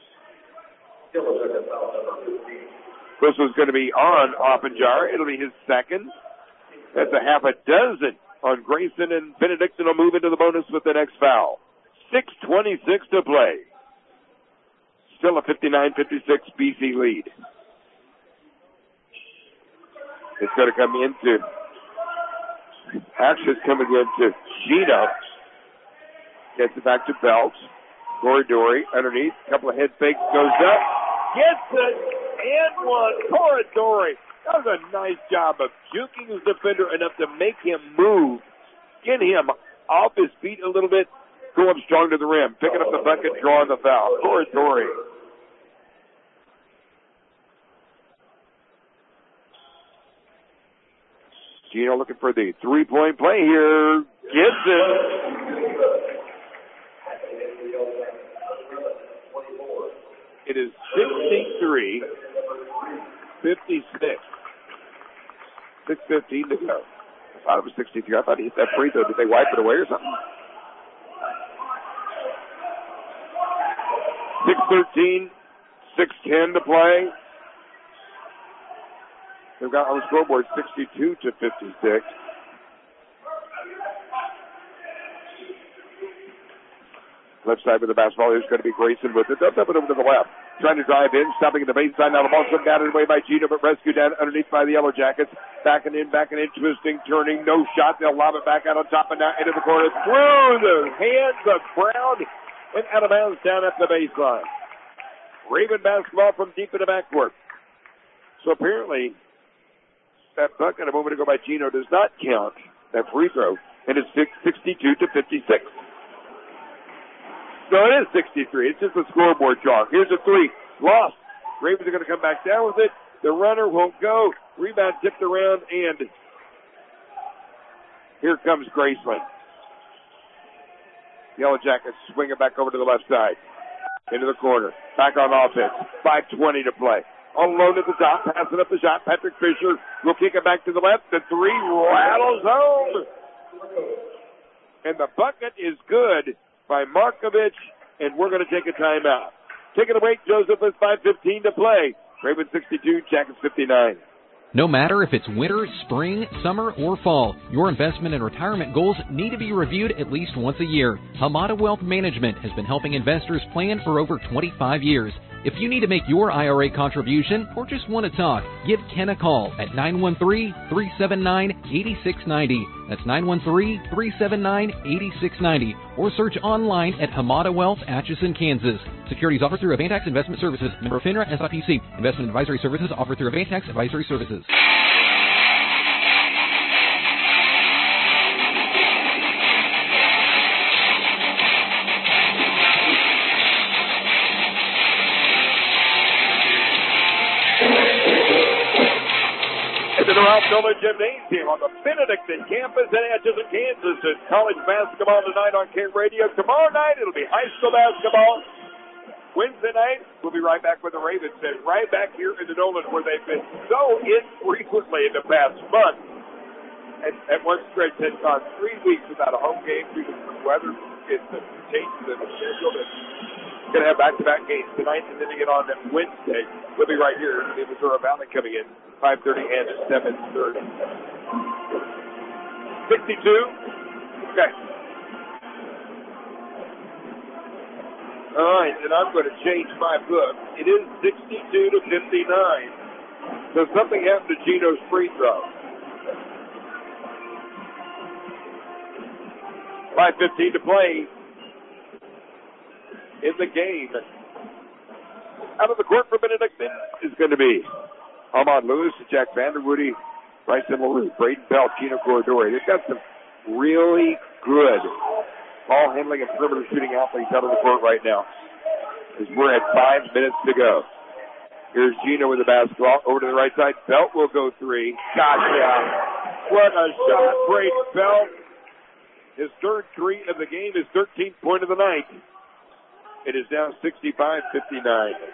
Whistle's going to be on Appenjar. It'll be his second. That's a half a dozen on Grayson, and Benedictine will move into the bonus with the next foul. 6:26 to play. Still a 59-56 BC lead. It's going to come into, actually it's coming into Gino. Gets it back to Belt. Dory underneath. Couple of head fakes. Goes up. Gets it. And one. Dory. That was a nice job of juking his defender enough to make him move. Get him off his feet a little bit. Go up strong to the rim. Picking up the bucket. Drawing the foul. Dory. Gino looking for the three-point play here. Gets it. It is 63-56. 6:15 to go. I thought it was 63. I thought he hit that free throw. Did they wipe it away or something? 6:13. 6:10 to play. They've got on the scoreboard 62-56. Left side with the basketball. Here's going to be Grayson with it. They'll dump it over to the left. Trying to drive in. Stopping at the baseline. Now the ball's come down and away by Gino, but rescued down underneath by the Yellow Jackets. Backing in, twisting, turning. No shot. They'll lob it back out on top and now into the corner. Through the hands of Brown and out of bounds down at the baseline. Raven basketball from deep in the backcourt. So apparently that bucket a moment ago by Gino does not count. That free throw. And it's 62-56. No, it is 63. It's just a scoreboard chalk. Here's a three. Lost. Ravens are going to come back down with it. The runner won't go. Rebound tipped around, and here comes Graceland. Yellow Jackets swing it back over to the left side. Into the corner. Back on offense. 5:20 to play. All alone at the top. Passing up the shot. Patrick Fisher will kick it back to the left. The three rattles home. And the bucket is good by Markovich, and we're going to take a timeout. Taking a break, Joseph, with 5:15 to play. Ravens 62, Jackets 59. No matter if it's winter, spring, summer, or fall, your investment and retirement goals need to be reviewed at least once a year. Hamada Wealth Management has been helping investors plan for over 25 years. If you need to make your IRA contribution or just want to talk, give Ken a call at 913-379-8690. That's 913-379-8690. Or search online at Hamada Wealth, Atchison, Kansas. Securities offered through Avantax Investment Services. Member FINRA SIPC. Investment advisory services offered through Avantax Advisory Services. Nolan Gymnasium on the Benedictine campus in Atchison, Kansas. It's college basketball tonight on K Radio. Tomorrow night, it'll be high school basketball. Wednesday night, we'll be right back with the Ravens. And right back here in the Nolan, where they've been so infrequently in the past month. At one stretch, had gone 3 weeks without a home game due to the weather. It's the changes in the schedule. Going to have back-to-back games tonight, and then to get on Wednesday. We'll be right here in Missouri Valley coming in 5:30 and 7:30. 62. Okay. All right, and I'm going to change my book. It is 62-59. So something happened to Gino's free throw. 5:15 to play in the game. Out of the court for Benedictine is going to be Ahmad Lewis, Jack Vanderwoody, Bryson LaRue, Braden Bell, Gino Corridori. They've got some really good ball handling and perimeter shooting athletes out of the court right now. As we're at 5 minutes to go. Here's Gino with the basketball. Over to the right side. Belt will go three. Gotcha. What a shot. Braden Belt. His third three of the game, his 13th point of the night. It is now 65-59.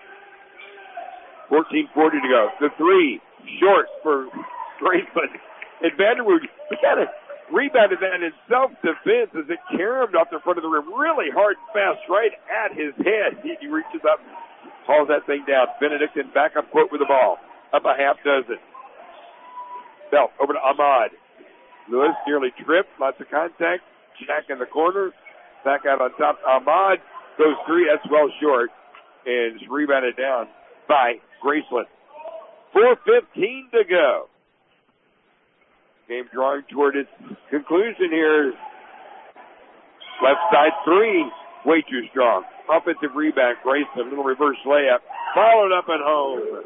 14:40 to go. The three, short for Graceland. And Vanderwood, he kind of rebounded that in self-defense as it caromed off the front of the rim really hard and fast right at his head. He reaches up, hauls that thing down. Benedictine back up court with the ball. Up a half dozen. Belt over to Ahmad. Lewis nearly tripped. Lots of contact. Jack in the corner. Back out on top. Ahmad goes three. That's well short. And it's rebounded down by Graceland. 4:15 to go. Game drawing toward its conclusion here. Left side three. Way too strong. Offensive rebound. Graceland. Little reverse layup. Followed up and home.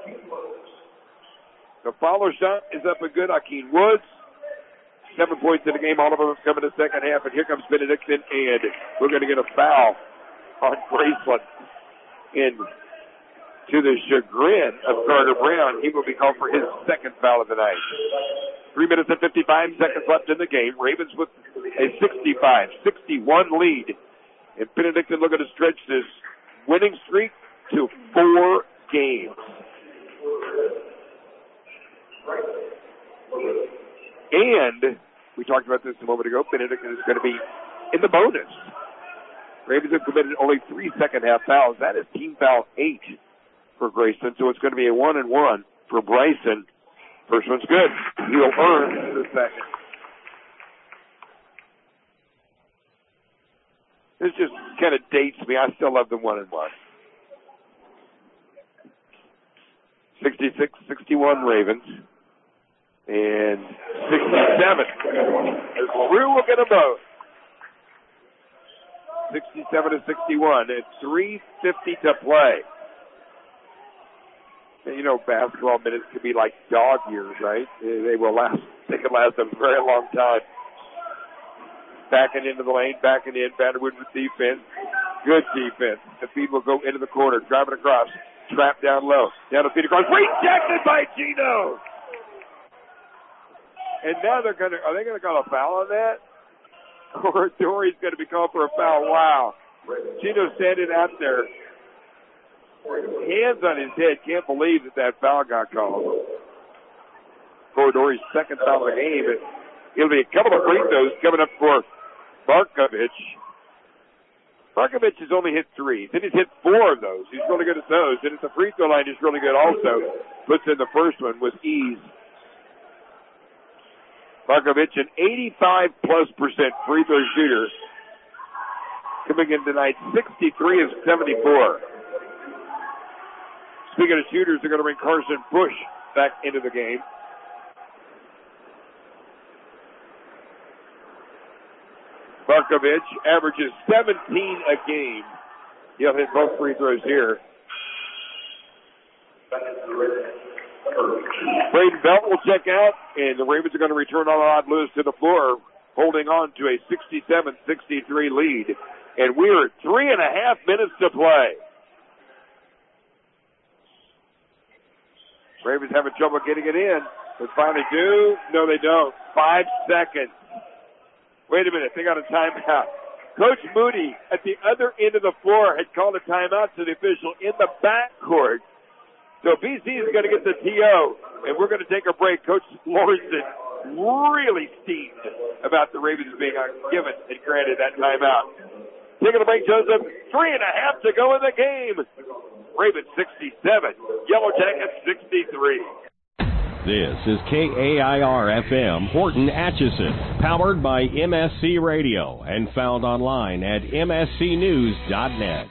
The follow shot is up and good. Akeem Woods. 7 points in the game. All of them come in the second half. And here comes Benedictine. And we're going to get a foul on Graceland. And to the chagrin of Carter Brown, he will be called for his second foul of the night. 3 minutes and 55 seconds left in the game. Ravens with a 65-61 lead. And Benedictine looking to stretch this winning streak to 4 games. And we talked about this a moment ago. Benedictine is going to be in the bonus. Ravens have committed only 3 second-half fouls. That is team foul 8 for Graceland. So it's going to be a 1-and-1 for Bryson. First one's good. He'll earn the second. This just kind of dates me. I still love the 1-and-1. 66-61 Ravens. And 67. Drew will get them both. 67-61. It's 3:50 to play. And you know, basketball minutes can be like dog years, right? They will last. They can last a very long time. Backing into the lane, backing in. Vanderwood with defense. Good defense. The feed will go into the corner. Driving across. Trap down low. Down the feed across. Rejected by Gino. And now are they going to call a foul on that? Corridori's going to be called for a foul. Wow. Gino standing out there. Hands on his head. Can't believe that foul got called. Corridori's second foul of the game. And it'll be a couple of free throws coming up for Markovich. Markovich has only hit 3. Then he's hit 4 of those. He's really good at those. And at the free throw line, he's really good also. Puts in the first one with ease. Markovich, an 85+% free throw shooter. Coming in tonight, 63 of 74. Speaking of shooters, they're going to bring Carson Bush back into the game. Markovich averages 17 a game. He'll hit both free throws here. Braden Belt will check out, and the Ravens are going to return Ahmad Lewis to the floor, holding on to a 67-63 lead. And we're at 3.5 minutes to play. Ravens having trouble getting it in. They finally do. No, they don't. 5 seconds. Wait a minute. They got a timeout. Coach Moody at the other end of the floor had called a timeout to the official in the backcourt. So BC is going to get the TO, and we're going to take a break. Coach Lawrenson really steamed about the Ravens being given and granted that timeout. Taking a break, Joseph. 3.5 to go in the game. Ravens 67, Yellow Jackets 63. This is KAIR-FM Horton Atchison, powered by MSC Radio and found online at mscnews.net.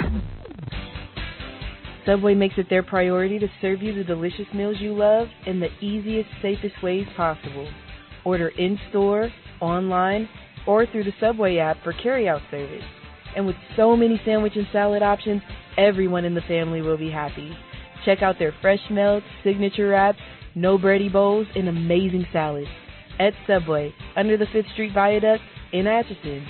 Subway makes it their priority to serve you the delicious meals you love in the easiest, safest ways possible. Order in-store, online, or through the Subway app for carry-out service. And with so many sandwich and salad options, everyone in the family will be happy. Check out their fresh melts, signature wraps, no bready bowls, and amazing salads. At Subway, under the 5th Street Viaduct in Atchison.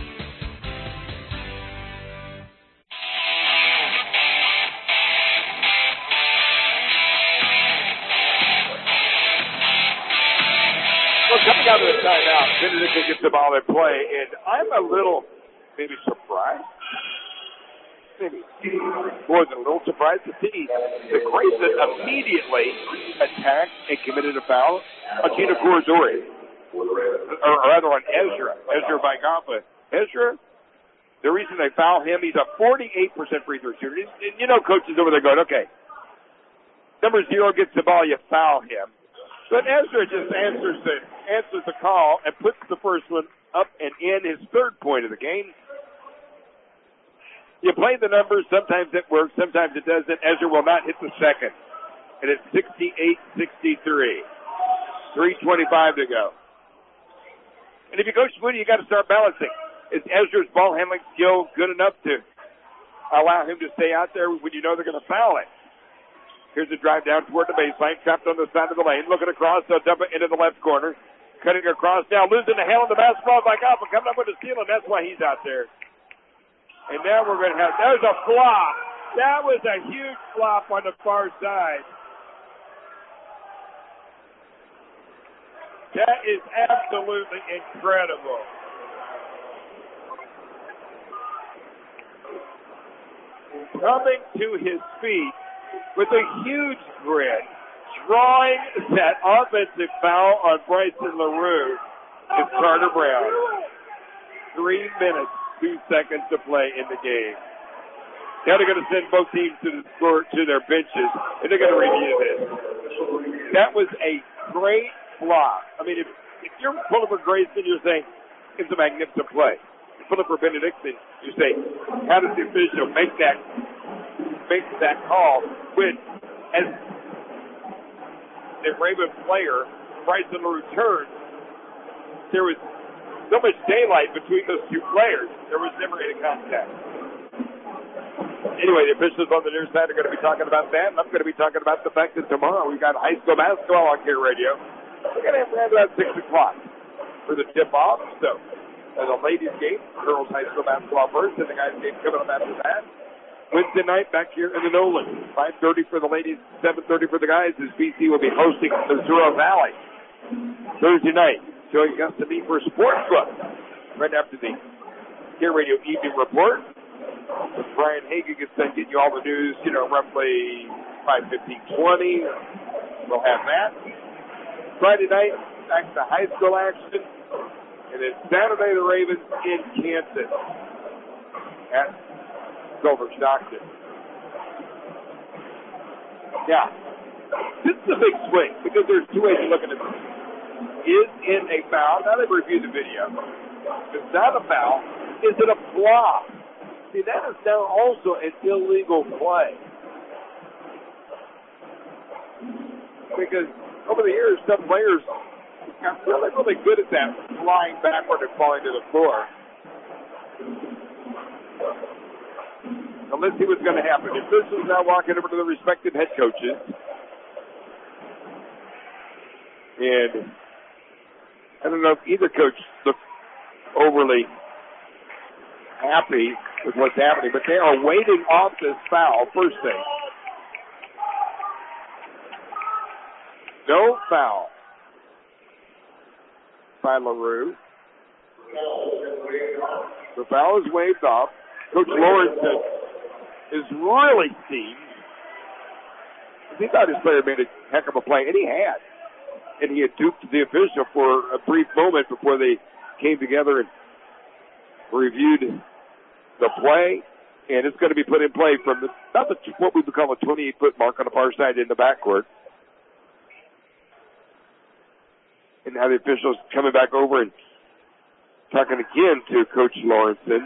Well, coming out of the timeout, Benedictine gets the ball in play, and I'm a little maybe surprised. Maybe more than a little surprised to see the Grayson immediately attacked and committed a foul on Gina Corazori. Or rather on Ezra Baigampa. Ezra, the reason they foul him, he's a 48% free throw shooter. And you know coaches over there going, okay, number 0 gets the ball, you foul him. But Ezra just answers the call and puts the first one up and in, his 3rd point of the game. You play the numbers, sometimes it works, sometimes it doesn't. Ezra will not hit the second. And it's 68-63. 3:25 to go. And if you coach Moody, you got to start balancing. Is Ezra's ball handling skill good enough to allow him to stay out there when you know they're going to foul it? Here's a drive down toward the baseline, trapped on the side of the lane, looking across, they'll dump it into the left corner. Cutting across now, losing the handle on the basketball by Alpha, coming up with a steal, and that's why he's out there. And now we're going to have, there's a flop. That was a huge flop on the far side. That is absolutely incredible. Coming to his feet with a huge grin, drawing that offensive foul on Bryson LaRue is Carter Brown. 3 minutes. 2 seconds to play in the game. Now they're going to send both teams to their benches, and they're going to review this. That was a great block. I mean, if you're pulling for Grayson, you're saying it's a magnificent play. If you're pulling for Benedictine, you say, how does the official make that call when, as a Raven player, Bryson LaRue turns, there was so much daylight between those two players, there was never any contact. Anyway, the officials on the near side are going to be talking about that, and I'm going to be talking about the fact that tomorrow we've got high school basketball on Care Radio. We're going to have about 6 o'clock for the tip-off. So, the ladies' game, girls' high school basketball first, and the guys' game coming up after that. Wednesday night back here in the Nolan. 5:30 for the ladies, 7:30 for the guys, as BC will be hosting Missouri Valley. Thursday night. Joey Augusta for Sports Book right after the Care Radio Evening Report. Brian Hagan gets done getting you all the news, roughly 5:15-20. We'll have that. Friday night, back to high school action. And then Saturday, the Ravens in Kansas at Silver Stockton. Yeah. This is a big swing because there's 2 ways of looking at this. Is it a foul? Now they've reviewed the video. If it's not a foul, is it a flop? See, that is now also an illegal play. Because over the years, some players got really, really good at that, flying backward and falling to the floor. Now let's see what's going to happen. If this is now walking over to the respective head coaches. And I don't know if either coach looked overly happy with what's happening, but they are waiting off this foul, first thing. No foul by LaRue. The foul is waved off. Coach Lawrence is really steamed. He thought his player made a heck of a play, and he had. And he had duped the official for a brief moment before they came together and reviewed the play. And it's going to be put in play from what we would call a 28-foot mark on the far side in the backcourt. And now the officials coming back over and talking again to Coach Lawrenson,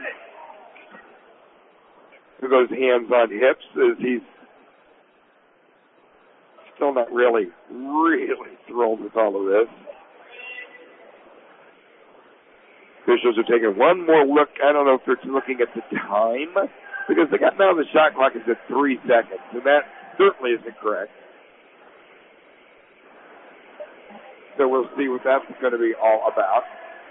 who goes hands on hips as he's still not really thrilled with all of this. Officials are taking one more look. I don't know if they're looking at the time, because they got now the shot clock is at 3 seconds, and that certainly isn't correct. So we'll see what that's going to be all about.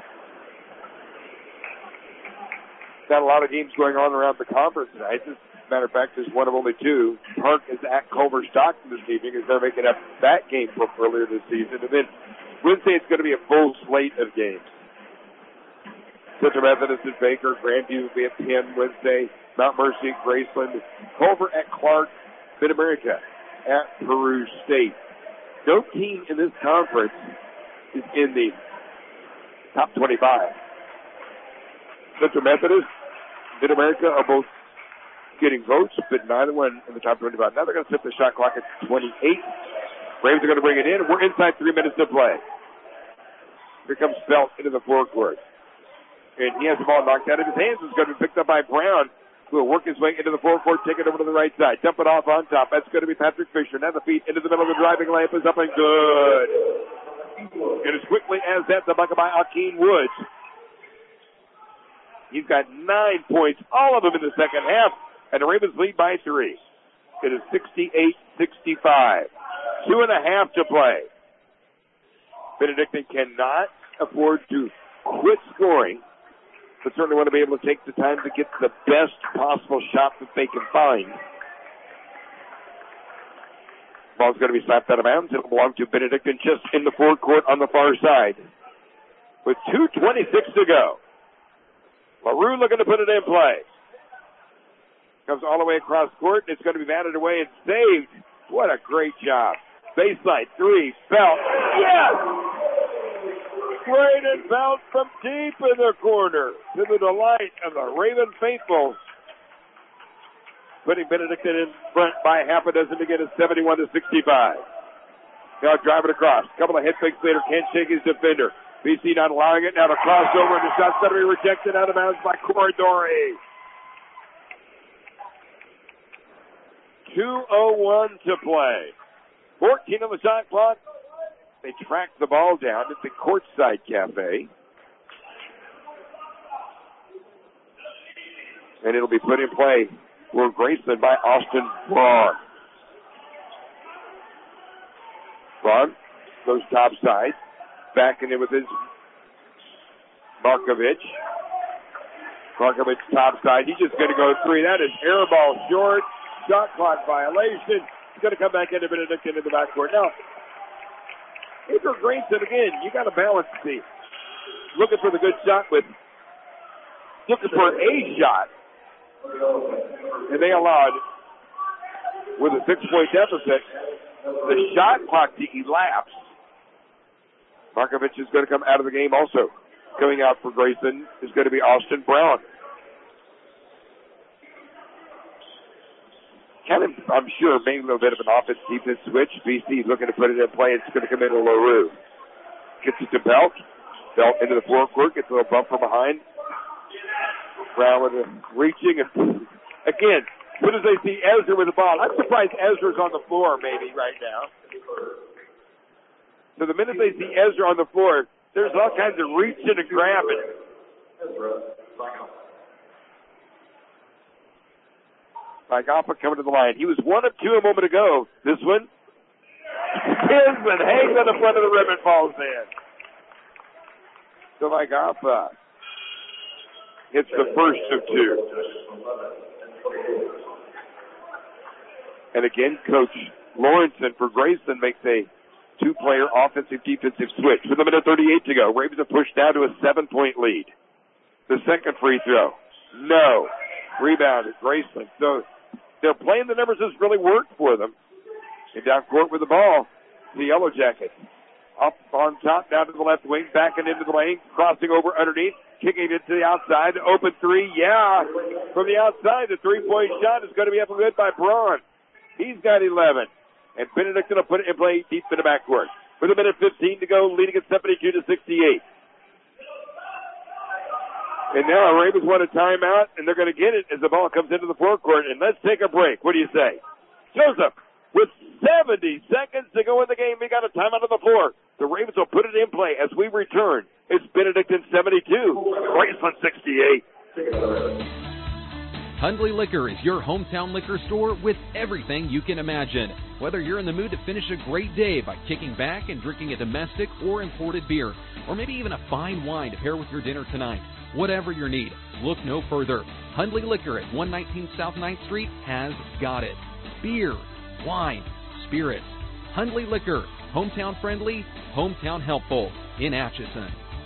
Got a lot of games going on around the conference tonight. As a matter of fact, there's one of only two. Park is at Culver Stockton this evening as they're making up that game from earlier this season. And then Wednesday it's going to be a full slate of games. Central Methodist at Baker, Grandview will be at Penn Wednesday, Mount Mercy at Graceland, Culver at Clark, Mid-America at Peru State. No team in this conference is in the top 25. Central Methodist, Mid-America are both getting votes, but neither one in the top 25. Now they're going to set the shot clock at 28. Braves are going to bring it in. We're inside 3 minutes to play. Here comes Belt into the forecourt. And he has the ball knocked out of his hands. It's going to be picked up by Brown, who will work his way into the forecourt, take it over to the right side. Dump it off on top. That's going to be Patrick Fisher. Now the feet into the middle of the driving layup is up and good. And as quickly as that, the bucket by Akeem Woods. He's got 9 points, all of them in the second half, and the Ravens lead by 3. It is 68-65. 2.5 to play. Benedictine cannot afford to quit scoring, but certainly want to be able to take the time to get the best possible shot that they can find. Ball's going to be slapped out of bounds. It'll belong to Benedictine just in the forecourt on the far side. With 2:26 to go. LaRue looking to put it in play. Comes all the way across court, and it's going to be batted away and saved. What a great job. Baseline, 3, Belt. Yes! Great and Belt from deep in the corner to the delight of the Raven faithful. Putting Benedictine in front by half a dozen to get it 71-65. Now driving across. A couple of head fakes later, can't shake his defender. BC not allowing it. Now the crossover, and the shot's going to be rejected out of bounds by Corridori. 2:01 to play. 14 on the shot clock. They track the ball down at the Courtside Cafe. And it'll be put in play for Graceland by Austin Braun. Braun goes top side. Backing in with his Markovic. Markovic top side. He's just going to go 3. That is air ball short. Shot clock violation. He's going to come back into Benedictine in the backcourt. Now, Baker Grayson, again, you got to balance the looking for the good shot with looking for a shot. And they allowed, with a 6-point deficit, the shot clock to elapse. Markovic is going to come out of the game also. Coming out for Grayson is going to be Austin Brown. Kind of, I'm sure, maybe a little bit of an offense-defense switch. BC looking to put it in play. It's going to come into LaRue. Gets it to Belt. Belt into the forecourt. Gets a little bump from behind. Brown with him reaching. And again, as soon as they see Ezra with the ball, I'm surprised Ezra's on the floor maybe right now. So the minute they see Ezra on the floor, there's all kinds of reaching and grabbing. Agapa coming to the line. He was 1 of 2 a moment ago. This one spins and hangs on the front of the rim and falls in. So Agapa hits the first of 2. And again, Coach Lawrenson for Grayson makes a two-player offensive-defensive switch. With a minute 38 to go, Ravens have pushed down to a 7-point lead. The second free throw, no. Rebound at Graceland. So they're playing the numbers has really worked for them. And down court with the ball, the Yellow Jackets. Up on top, down to the left wing, backing into the lane, crossing over underneath, kicking it to the outside, open three, yeah. From the outside, the three-point shot is going to be up and good by Braun. He's got 11. And Benedictine will put it in play deep in the backcourt. With a minute 15 to go, leading at 72-68. And now Ravens want a timeout, and they're going to get it as the ball comes into the forecourt. And let's take a break. What do you say? Joseph, with 70 seconds to go in the game, we got a timeout on the floor. The Ravens will put it in play as we return. It's Benedictine 72, Graceland 68. Hundley Liquor is your hometown liquor store with everything you can imagine. Whether you're in the mood to finish a great day by kicking back and drinking a domestic or imported beer, or maybe even a fine wine to pair with your dinner tonight, whatever your need, look no further. Hundley Liquor at 119 South 9th Street has got it. Beer, wine, spirits. Hundley Liquor, hometown friendly, hometown helpful in Atchison.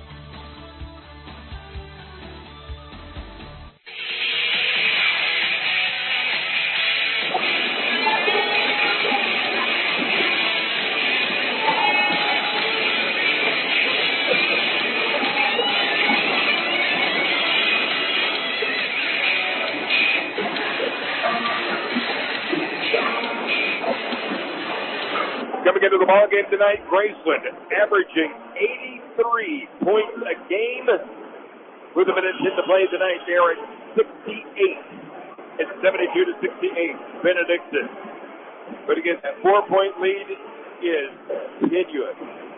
Coming into the ball game tonight, Graceland averaging 83 points a game. With a minute in the play tonight, they're at 68. It's 72-68. Benedictine. But again, that 4-point lead is tenuous.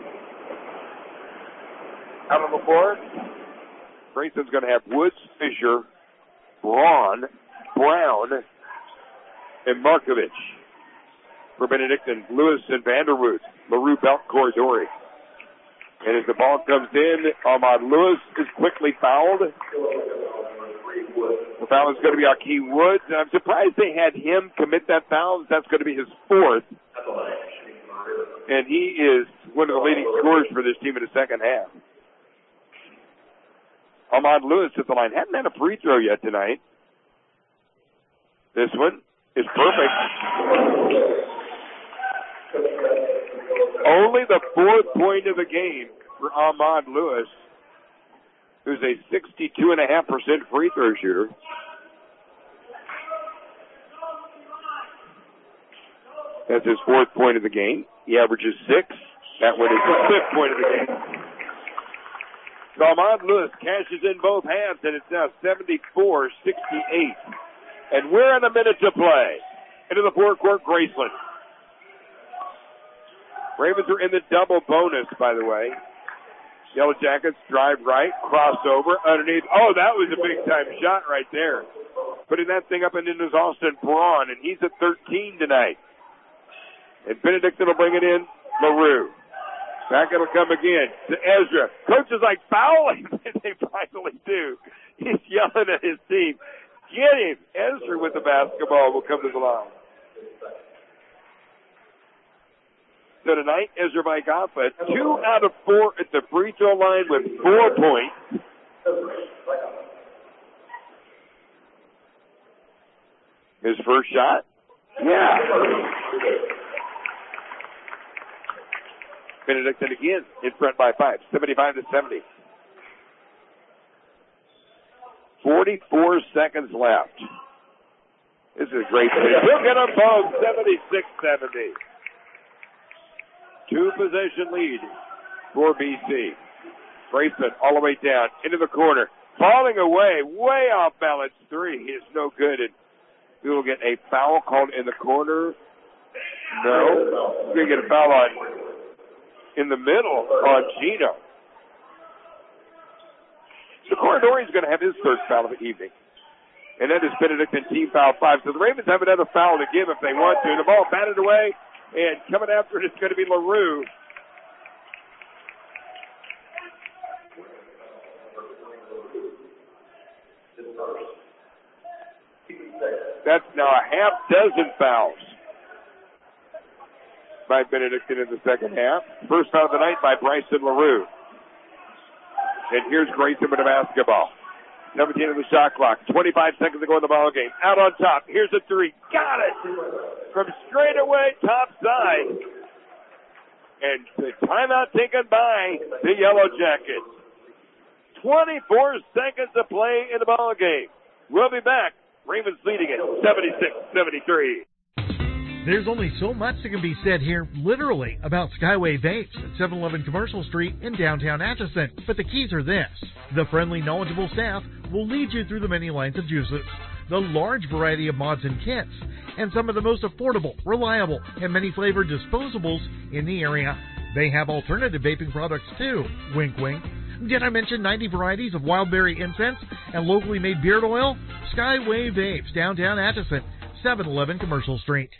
Out on the floor, Graceland's going to have Woods, Fisher, Braun, Brown, and Markovich. For Benedictine, Lewis and Vanderwood, LaRue, Belt, Corridori. And as the ball comes in, Ahmad Lewis is quickly fouled. The foul is going to be Akeem Woods, and I'm surprised they had him commit that foul. That's going to be his fourth. And he is one of the leading scorers for this team in the second half. Ahmad Lewis at the line. Hadn't had a free throw yet tonight. This one is perfect. Only the fourth point of the game for Ahmad Lewis, who's a 62.5% free throw shooter. That's his fourth point of the game. He averages 6. That one is the fifth point of the game. So Ahmad Lewis cashes in both hands, and it's now 74-68. And we're in a minute to play. Into the forecourt, Graceland. Ravens are in the double bonus, by the way. Yellow Jackets drive right, crossover, underneath. Oh, that was a big-time shot right there. Putting that thing up and into Austin Braun, and he's at 13 tonight. And Benedictine will bring it in, LaRue. Back it'll come again to Ezra. Coach is like, foul him, and they finally do. He's yelling at his team. Get him. Ezra with the basketball will come to the line. So tonight, Ezra Vaigapa, 2 out of 4 at the free throw line with 4 points. His first shot? Yeah. Benedictine again in front by 5, 75-70. 44 seconds left. This is a great finish. He'll get them both, 76-70. 2-possession lead for BC. Graceland all the way down into the corner. Falling away, way off balance. 3 is no good. And we will get a foul called in the corner. No. We're going to get a foul on in the middle on Gino. So Corridori is going to have his third foul of the evening. And that is Benedictine team foul 5. So the Ravens have another foul to give if they want to. The ball batted away. And coming after it is going to be LaRue. That's now a half dozen fouls. by Benedictine in the second half. First foul of the night by Bryson LaRue. And here's Grayson with the basketball. 17 of the shot clock. 25 seconds to go in the ball game. Out on top. Here's a three. Got it! From straight away, top side. And the timeout taken by the Yellow Jackets. 24 seconds to play in the ball game. We'll be back. Ravens leading it 76-73. There's only so much that can be said here, literally, about Skyway Vapes at 711 Commercial Street in downtown Atchison. But the keys are this. The friendly, knowledgeable staff will lead you through the many lines of juices, the large variety of mods and kits, and some of the most affordable, reliable, and many flavored disposables in the area. They have alternative vaping products too. Wink, wink. Did I mention 90 varieties of wildberry incense and locally made beard oil? Skyway Vapes, downtown Atchison, 711 Commercial Street.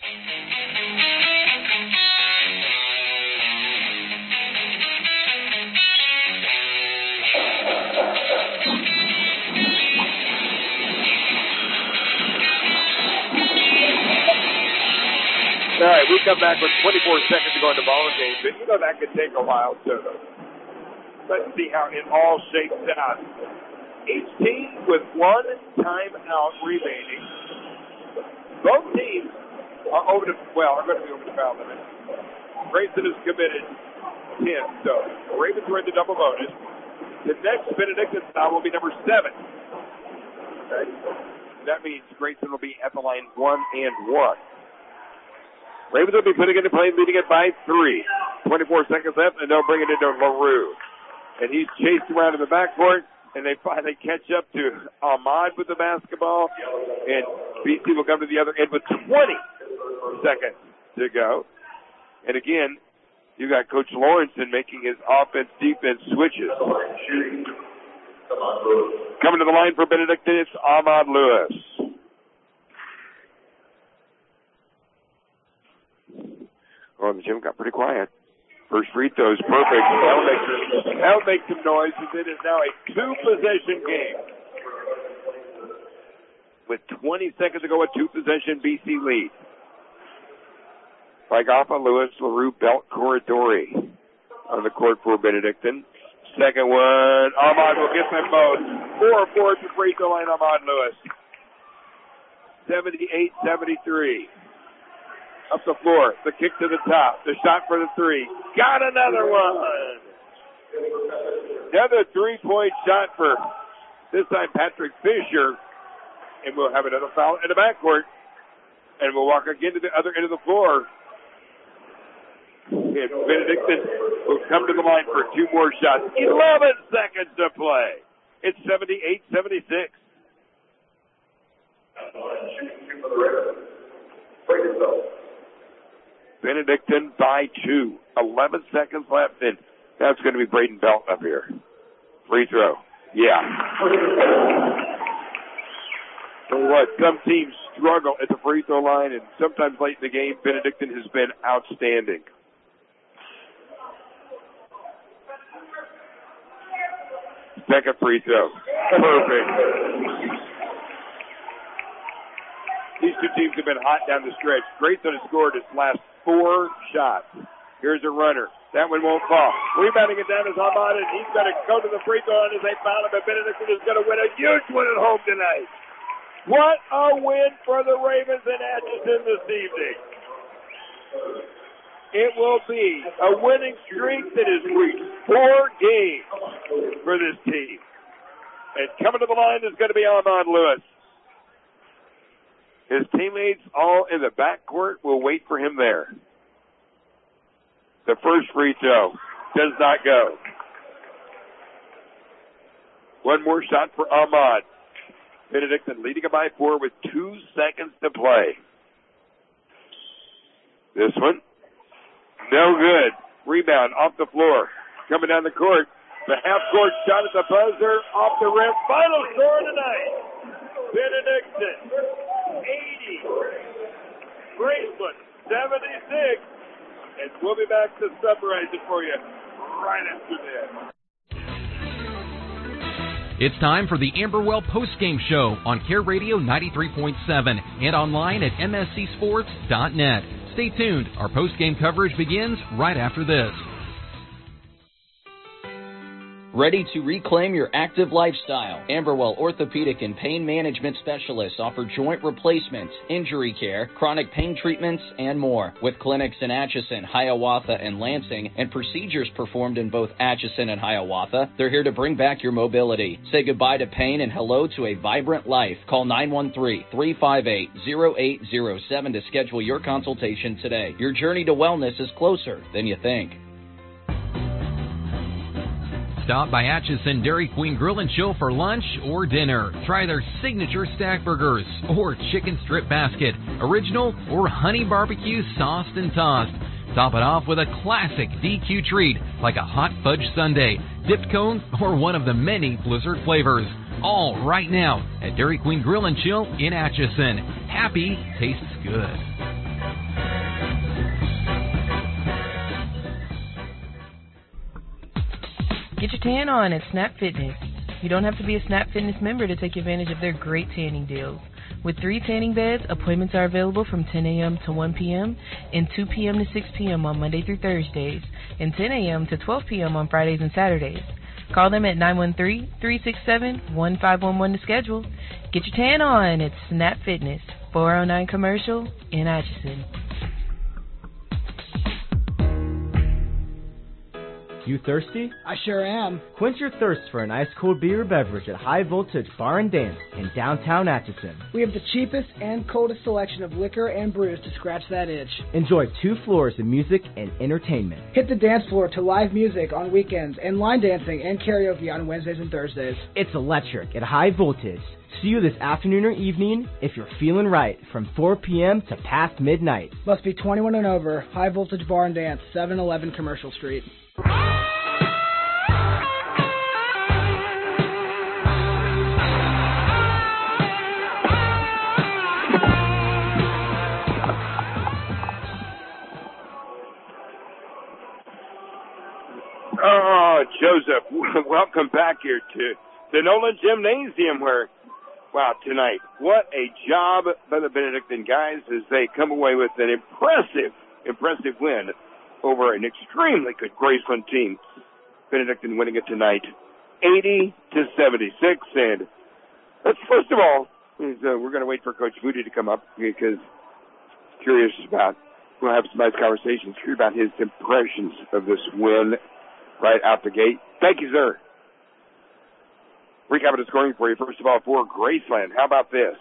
All right, we come back with 24 seconds to go in the ball game, but you know that could take a while too. Let's see how it all shakes out. Each team with one timeout remaining. Both teams are going to be over the foul limit. Grayson is committed 10, so the Ravens are in the double bonus. The next Benedictine foul will be number 7. Okay. That means Grayson will be at the line 1 and 1. Ravens will be putting it into play, leading it by 3. 24 seconds left, and they'll bring it into LaRue. And he's chased around in the backcourt, and they finally catch up to Ahmad with the basketball. And BC will come to the other end with 20 seconds to go. And again, you got Coach Lawrenson making his offense-defense switches. Coming to the line for Benedictine, it's Ahmad Lewis. Oh, the gym got pretty quiet. First free throw is perfect. That'll make some noise, as it is now a 2-possession game. With 20 seconds to go, a 2-possession BC lead. Fagafa, Lewis, LaRue, Belt, Corridori on the court for Benedictine. Second one, Ahmad will get them both. 4-4 at the free throw line, Ahmad Lewis. 78-73. Up the floor, the kick to the top, the shot for the 3. Got another one. Another 3-point shot for, this time, Patrick Fisher. And we'll have another foul in the backcourt. And we'll walk again to the other end of the floor. And Benedictine will come to the line for 2 more shots. 11 seconds to play. It's 78-76. Benedictine by 2. 11 seconds left, and that's going to be Braden Belt up here. Free throw. Yeah. So what? Some teams struggle at the free throw line, and sometimes late in the game, Benedictine has been outstanding. Second free throw. Perfect. These two teams have been hot down the stretch. Grayson has scored his last 4 shots. Here's a runner. That one won't fall. Rebounding it down is Ahmad, and he's going to go to the free throw line as they foul him, but Benedictine is going to win a huge one at home tonight. What a win for the Ravens in Atchison this evening. It will be a winning streak that has reached 4 games for this team. And coming to the line is going to be Ahmad Lewis. His teammates all in the backcourt will wait for him there. The first free throw does not go. One more shot for Ahmad. Benedictine leading it by 4 with 2 seconds to play. This one, no good. Rebound off the floor. Coming down the court. The half-court shot at the buzzer off the rim. Final score tonight. Benedictine 80. Graceland 76. And we'll be back to summarize it for you right after this. It's time for the Amberwell postgame show on Care Radio 93.7 and online at mscsports.net. Stay tuned. Our post-game coverage begins right after this. Ready to reclaim your active lifestyle? Amberwell Orthopedic and Pain Management Specialists offer joint replacements, injury care, chronic pain treatments, and more. With clinics in Atchison, Hiawatha, and Lansing, and procedures performed in both Atchison and Hiawatha, they're here to bring back your mobility. Say goodbye to pain and hello to a vibrant life. Call 913-358-0807 to schedule your consultation today. Your journey to wellness is closer than you think. Stop by Atchison Dairy Queen Grill and Chill for lunch or dinner. Try their signature stack burgers or chicken strip basket, original or honey barbecue sauced and tossed. Top it off with a classic DQ treat like a hot fudge sundae, dipped cone, or one of the many Blizzard flavors. All right now at Dairy Queen Grill and Chill in Atchison. Happy tastes good. Get your tan on at Snap Fitness. You don't have to be a Snap Fitness member to take advantage of their great tanning deals. With 3 tanning beds, appointments are available from 10 a.m. to 1 p.m. and 2 p.m. to 6 p.m. on Monday through Thursdays, and 10 a.m. to 12 p.m. on Fridays and Saturdays. Call them at 913-367-1511 to schedule. Get your tan on at Snap Fitness, 409 Commercial in Atchison. You thirsty? I sure am. Quench your thirst for an ice-cold beer or beverage at High Voltage Bar and Dance in downtown Atchison. We have the cheapest and coldest selection of liquor and brews to scratch that itch. Enjoy 2 floors of music and entertainment. Hit the dance floor to live music on weekends and line dancing and karaoke on Wednesdays and Thursdays. It's electric at High Voltage. See you this afternoon or evening if you're feeling right from 4 p.m. to past midnight. Must be 21 and over. High Voltage Bar and Dance, 711 Commercial Street. Oh, Joseph, welcome back here to the Nolan Gymnasium where, wow, tonight, what a job by the Benedictine guys as they come away with an impressive win over an extremely good Graceland team. Benedictine winning it tonight, 80-76. And let's first of all, we're going to wait for Coach Moody to come up because curious about. We'll have some nice conversations. Curious about his impressions of this win right out the gate. Thank you, sir. Recapping the scoring for you. First of all, for Graceland, how about this?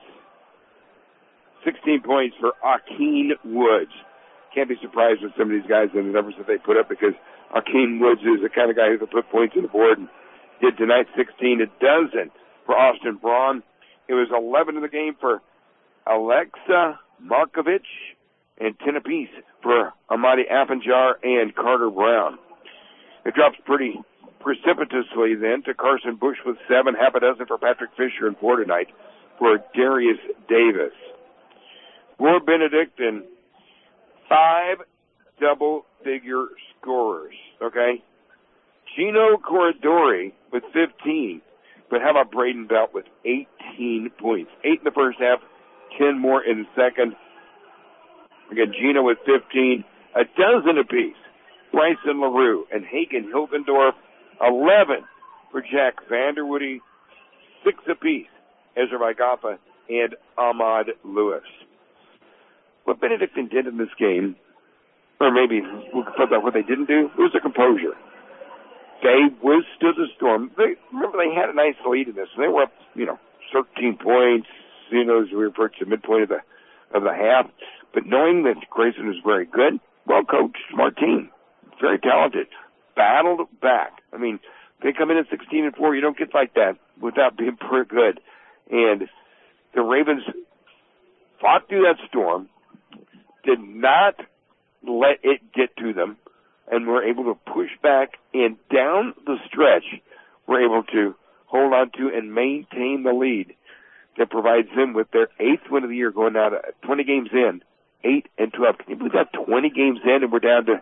16 points for Akeem Woods. Can't be surprised with some of these guys and the numbers that they put up because Akeem Woods is the kind of guy who can put points on the board and did tonight 16. A dozen for Austin Braun. It was 11 in the game for Alexa Markovich and 10 apiece for Amadi Appenjar and Carter Brown. It drops pretty precipitously then to Carson Bush with 7, half a dozen for Patrick Fisher and 4 tonight for Darius Davis. For Benedictine, 5 double-figure scorers, okay? Gino Corridori with 15, but how about Braden Belt with 18 points? 8 in the first half, 10 more in the second. Again, Gino with 15, a dozen apiece. Bryson LaRue and Hagen Hilgendorf, 11 for Jack Vanderwoody, 6 apiece. Ezra Vigapa and Ahmad Lewis. What Benedictine did in this game, or maybe we'll put that what they didn't do, it was the composure. They withstood the storm. Remember, they had a nice lead in this. They were up, 13 points, as we approached the midpoint of the half. But knowing that Grayson was very good, well coached, smart team, very talented, battled back. I mean, they come in at 16-4. You don't get like that without being pretty good. And the Ravens fought through that storm, did not let it get to them, and were able to push back, and down the stretch were able to hold on to and maintain the lead that provides them with their 8th win of the year, going out 20 games in, 8-12. Can you believe that? 20 games in, and we're down to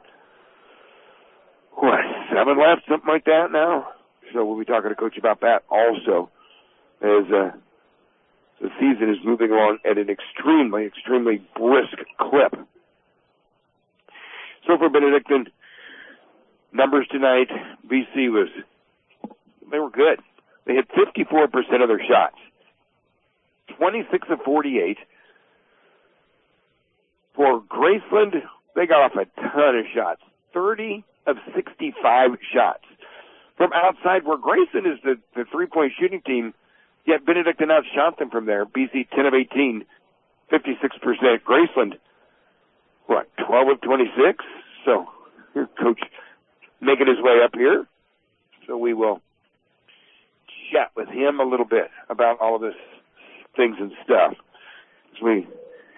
7 left, something like that now. So we'll be talking to Coach about that also, as the season is moving along at an extremely, extremely brisk clip. So for Benedictine, numbers tonight, BC they were good. They hit 54% of their shots. 26 of 48. For Graceland, they got off a ton of shots. 30 of 65 shots. From outside, where Graceland is the three-point shooting team, yet Benedictine outshot them from there. BC 10 of 18, 56%. Graceland, 12 of 26? So, here, Coach making his way up here. So we will chat with him a little bit about all of this things and stuff as we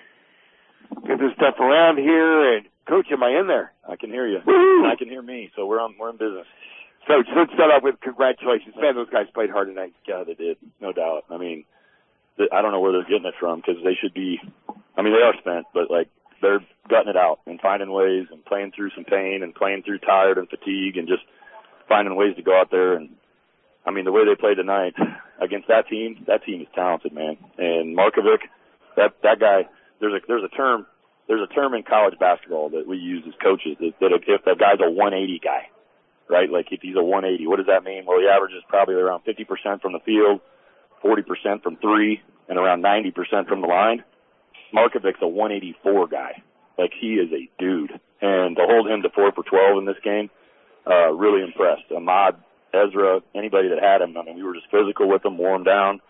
get this stuff around here. And Coach, am I in there? I can hear you. Woo! I can hear me. So we're in business. So let's start off with congratulations. Man, those guys played hard tonight. Yeah, they did. No doubt. I mean, I don't know where they're getting it from because they should be, they are spent, but they're gutting it out and finding ways and playing through some pain and playing through tired and fatigue and just finding ways to go out there. And the way they played tonight against that team is talented, man. And Markovic, that guy, there's a term in college basketball that we use as coaches that if that guy's a 180 guy, right? Like if he's a 180, what does that mean? Well, he averages probably around 50% from the field, 40% from three, and around 90% from the line. Markovic's a 184 guy. Like he is a dude. And to hold him to 4 for 12 in this game, really impressed. Ahmad, Ezra, anybody that had him, we were just physical with them, wore him down.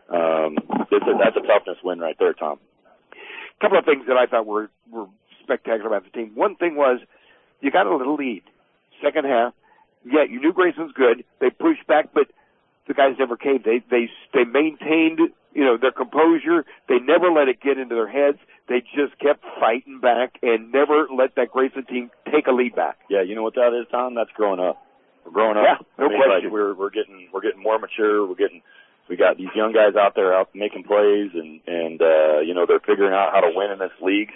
That's a toughness win right there, Tom. A couple of things that I thought were spectacular about the team. One thing was you got a little lead. Second half, you knew Graceland's good. They pushed back, but the guys never caved. They maintained, their composure. They never let it get into their heads. They just kept fighting back and never let that Graceland team take a lead back. Yeah, you know what that is, Tom? That's growing up. We're growing up. Yeah, no question. Like we're getting more mature. We got these young guys out there making plays and they're figuring out how to win in this league.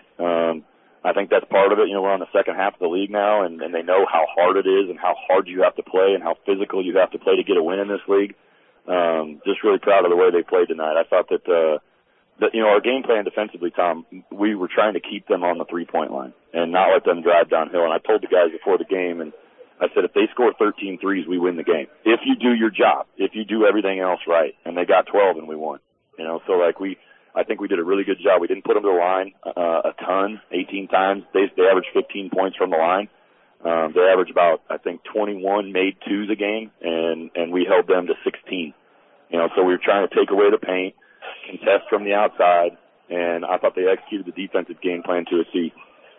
I think that's part of it. We're on the second half of the league now and they know how hard it is and how hard you have to play and how physical you have to play to get a win in this league. Just really proud of the way they played tonight. I thought that our game plan defensively, Tom, we were trying to keep them on the 3-point line and not let them drive downhill. And I told the guys before the game, and I said, if they score 13 threes, we win the game. If you do your job, if you do everything else right, and they got 12 and we won. So I think we did a really good job. We didn't put them to the line a ton, 18 times. They averaged 15 points from the line. They averaged about, 21 made twos a game, and we held them to 16. So we were trying to take away the paint, contest from the outside, and I thought they executed the defensive game plan to a T.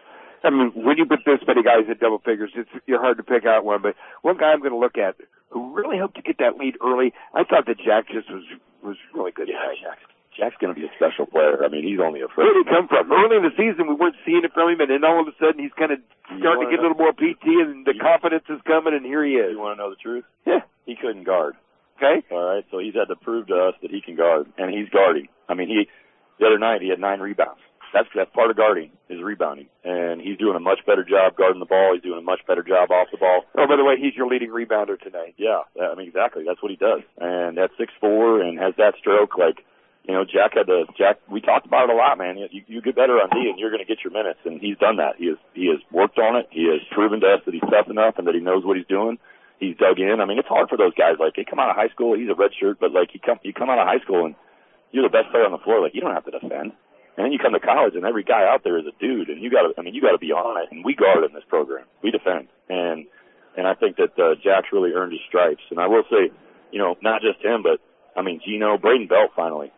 When you put this many guys at double figures, you're hard to pick out one, but one guy I'm going to look at who really helped to get that lead early, I thought that Jack just was really good. Yeah, Jack's going to be a special player. He's only a freshman. Where did he come from? Early in the season, we weren't seeing it from him, and then all of a sudden he's kind of starting to get a little more PT, and the confidence is coming, and here he is. You want to know the truth? Yeah. He couldn't guard. Okay. All right, so he's had to prove to us that he can guard, and he's guarding. The other night he had 9 rebounds. That's part of guarding is rebounding, and he's doing a much better job guarding the ball. He's doing a much better job off the ball. Oh, by the way, he's your leading rebounder tonight. Yeah, exactly. That's what he does. And at 6'4" and has that stroke, Jack, we talked about it a lot, man. You get better on D and you're going to get your minutes, and he's done that. He has worked on it. He has proven to us that he's tough enough and that he knows what he's doing. He's dug in. It's hard for those guys. They come out of high school, he's a red shirt, but you come out of high school and you're the best player on the floor. You don't have to defend. And then you come to college, and every guy out there is a dude, and you got to be on it. And we guard in this program, we defend, and I think that Jack's really earned his stripes. And I will say, not just him, but Gino, Braden Belt finally.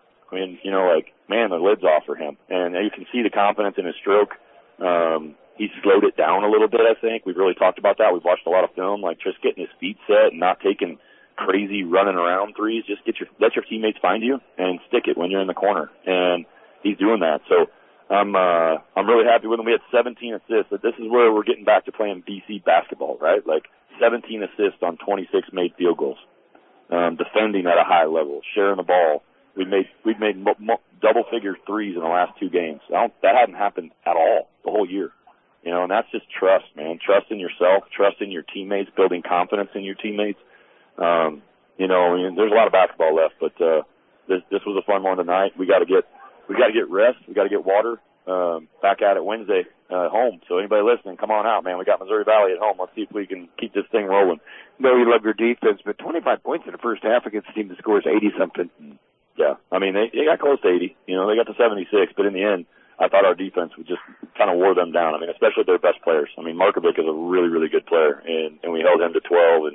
The lid's off for him, and you can see the confidence in his stroke. He slowed it down a little bit. I think we've really talked about that. We've watched a lot of film, just getting his feet set and not taking crazy running around threes. Just let your teammates find you and stick it when you're in the corner. And he's doing that. So I'm really happy with him. We had 17 assists. This is where we're getting back to playing BC basketball, right? 17 assists on 26 made field goals. Defending at a high level, sharing the ball. We've made double-figure threes in the last 2 games. That hadn't happened at all the whole year. And that's just trust, man. Trust in yourself, trust in your teammates, building confidence in your teammates. There's a lot of basketball left, but this was a fun one tonight. We got to get rest. We got to get water. back at it Wednesday home. So anybody listening, come on out, man. We got Missouri Valley at home. Let's see if we can keep this thing rolling. No, you love your defense, but 25 points in the first half against a team that scores 80-something. Yeah, I mean, they got close to 80. You know, they got to 76, but in the end, I thought our defense would just kind of wore them down. I mean, especially their best players. I mean, Markovic is a really, really good player, and we held him to 12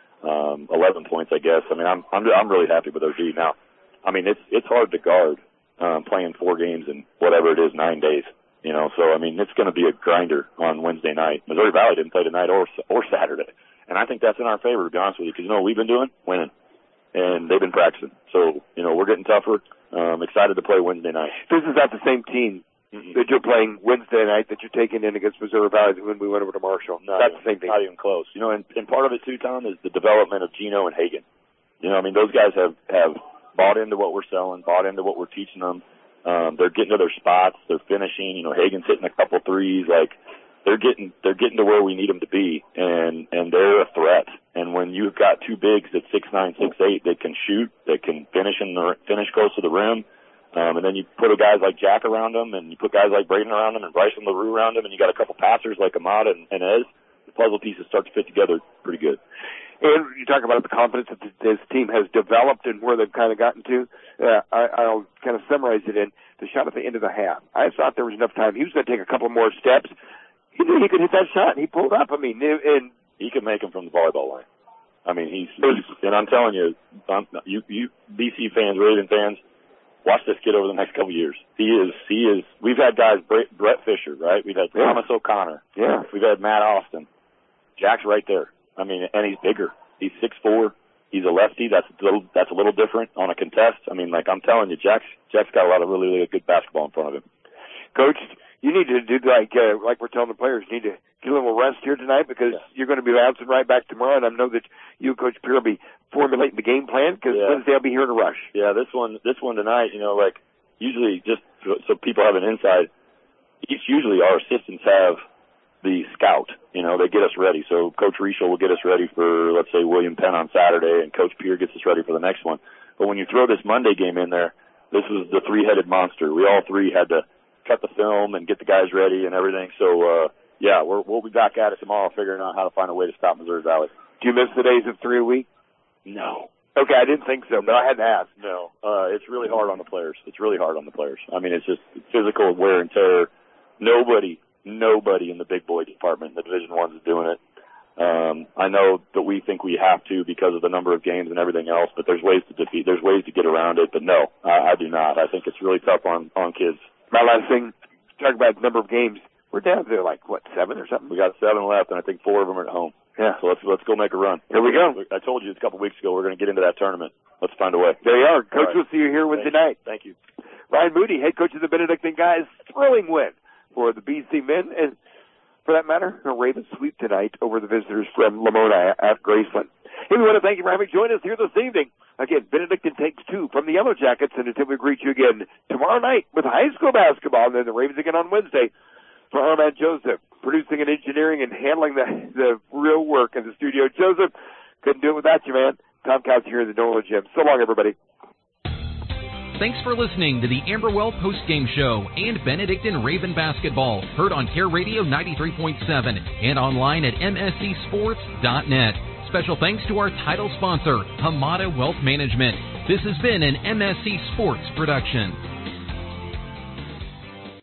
and 11 points, I guess. I mean, I'm really happy with our D. Now, I mean, it's hard to guard playing 4 games in whatever it is, 9 days. You know, so I mean, it's going to be a grinder on Wednesday night. Missouri Valley didn't play tonight or Saturday, and I think that's in our favor, to be honest with you, because you know what we've been doing? Winning. And they've been practicing. So, you know, we're getting tougher. Excited to play Wednesday night. This is not the same team that you're playing Wednesday night that you're taking in against Missouri Valley when we went over to Marshall. That's the same thing. Not even close. You know, and part of it, too, Tom, is the development of Gino and Hagen. You know, I mean, those guys have bought into what we're selling, bought into what we're teaching them. They're getting to their spots. They're finishing. You know, Hagen's hitting a couple threes. Like, they're getting to where we need them to be, and they're a threat. And when you've got 2 bigs at 6'9", 6'8", that can shoot, that can finish close to the rim, and then you put guys like Jack around them, and you put guys like Braden around them, and Bryson LaRue around them, and you got a couple passers like Ahmad and Ez, the puzzle pieces start to fit together pretty good. And you talk about the confidence that this team has developed and where they've kind of gotten to. I'll kind of summarize it in the shot at the end of the half. I thought there was enough time. He was going to take a couple more steps. He knew he could hit that shot, and he pulled up. I mean, and he could make him from the volleyball line. I mean, and I'm telling you, you BC fans, Raven fans, watch this kid over the next couple of years. He is. We've had guys, Brett Fisher, right? We've had Thomas O'Connor. Yeah. We've had Matt Austin. Jack's right there. I mean, and he's bigger. He's 6'4". He's a lefty. That's a little different on a contest. I mean, like I'm telling you, Jack's got a lot of really, really good basketball in front of him. Coach, you need to do like we're telling the players, you need to get a little rest here tonight because you're going to be bouncing right back tomorrow. And I know that you, Coach Pierre, will be formulating the game plan because Wednesday I'll be here in a rush. Yeah, this one tonight, you know, like usually just so people have an insight, usually our assistants have the scout. You know, they get us ready. So Coach Rischel will get us ready for, let's say, William Penn on Saturday, and Coach Pierre gets us ready for the next one. But when you throw this Monday game in there, this was the 3-headed monster. We all 3 had to cut the film and get the guys ready and everything. So, we'll be back at it tomorrow figuring out how to find a way to stop Missouri Valley. Do you miss the days of 3 a week? No. Okay, I didn't think so, but I had to ask. No. It's really hard on the players. I mean, it's just physical wear and tear. Nobody in the big boy department in the Division I is doing it. I know that we think we have to because of the number of games and everything else, but there's ways to get around it. But no, I do not. I think it's really tough on kids. My last thing, talk about the number of games. We're down to 7 or something? We got 7 left, and I think 4 of them are at home. Yeah. So let's go make a run. Here we go. I told you a couple weeks ago we're going to get into that tournament. Let's find a way. There you are. Coach, we'll see you here Wednesday night. Thank you. Ryan Moody, head coach of the Benedictine guys, thrilling win for the BC men, and for that matter, a Ravens sweep tonight over the visitors from Lamona at Graceland. Hey, we want to thank you for having joined us here this evening. Again, Benedictine takes 2 from the Yellow Jackets, and until we greet you again tomorrow night with high school basketball, and then the Ravens again on Wednesday. For Armand Joseph, producing and engineering and handling the real work in the studio. Joseph, couldn't do it without you, man. Tom Couch here in the Nola Gym. So long, everybody. Thanks for listening to the Amberwell Postgame Show and Benedictine Raven Basketball, heard on Care Radio 93.7 and online at mscsports.net. Special thanks to our title sponsor, Hamada Wealth Management. This has been an MSC Sports production.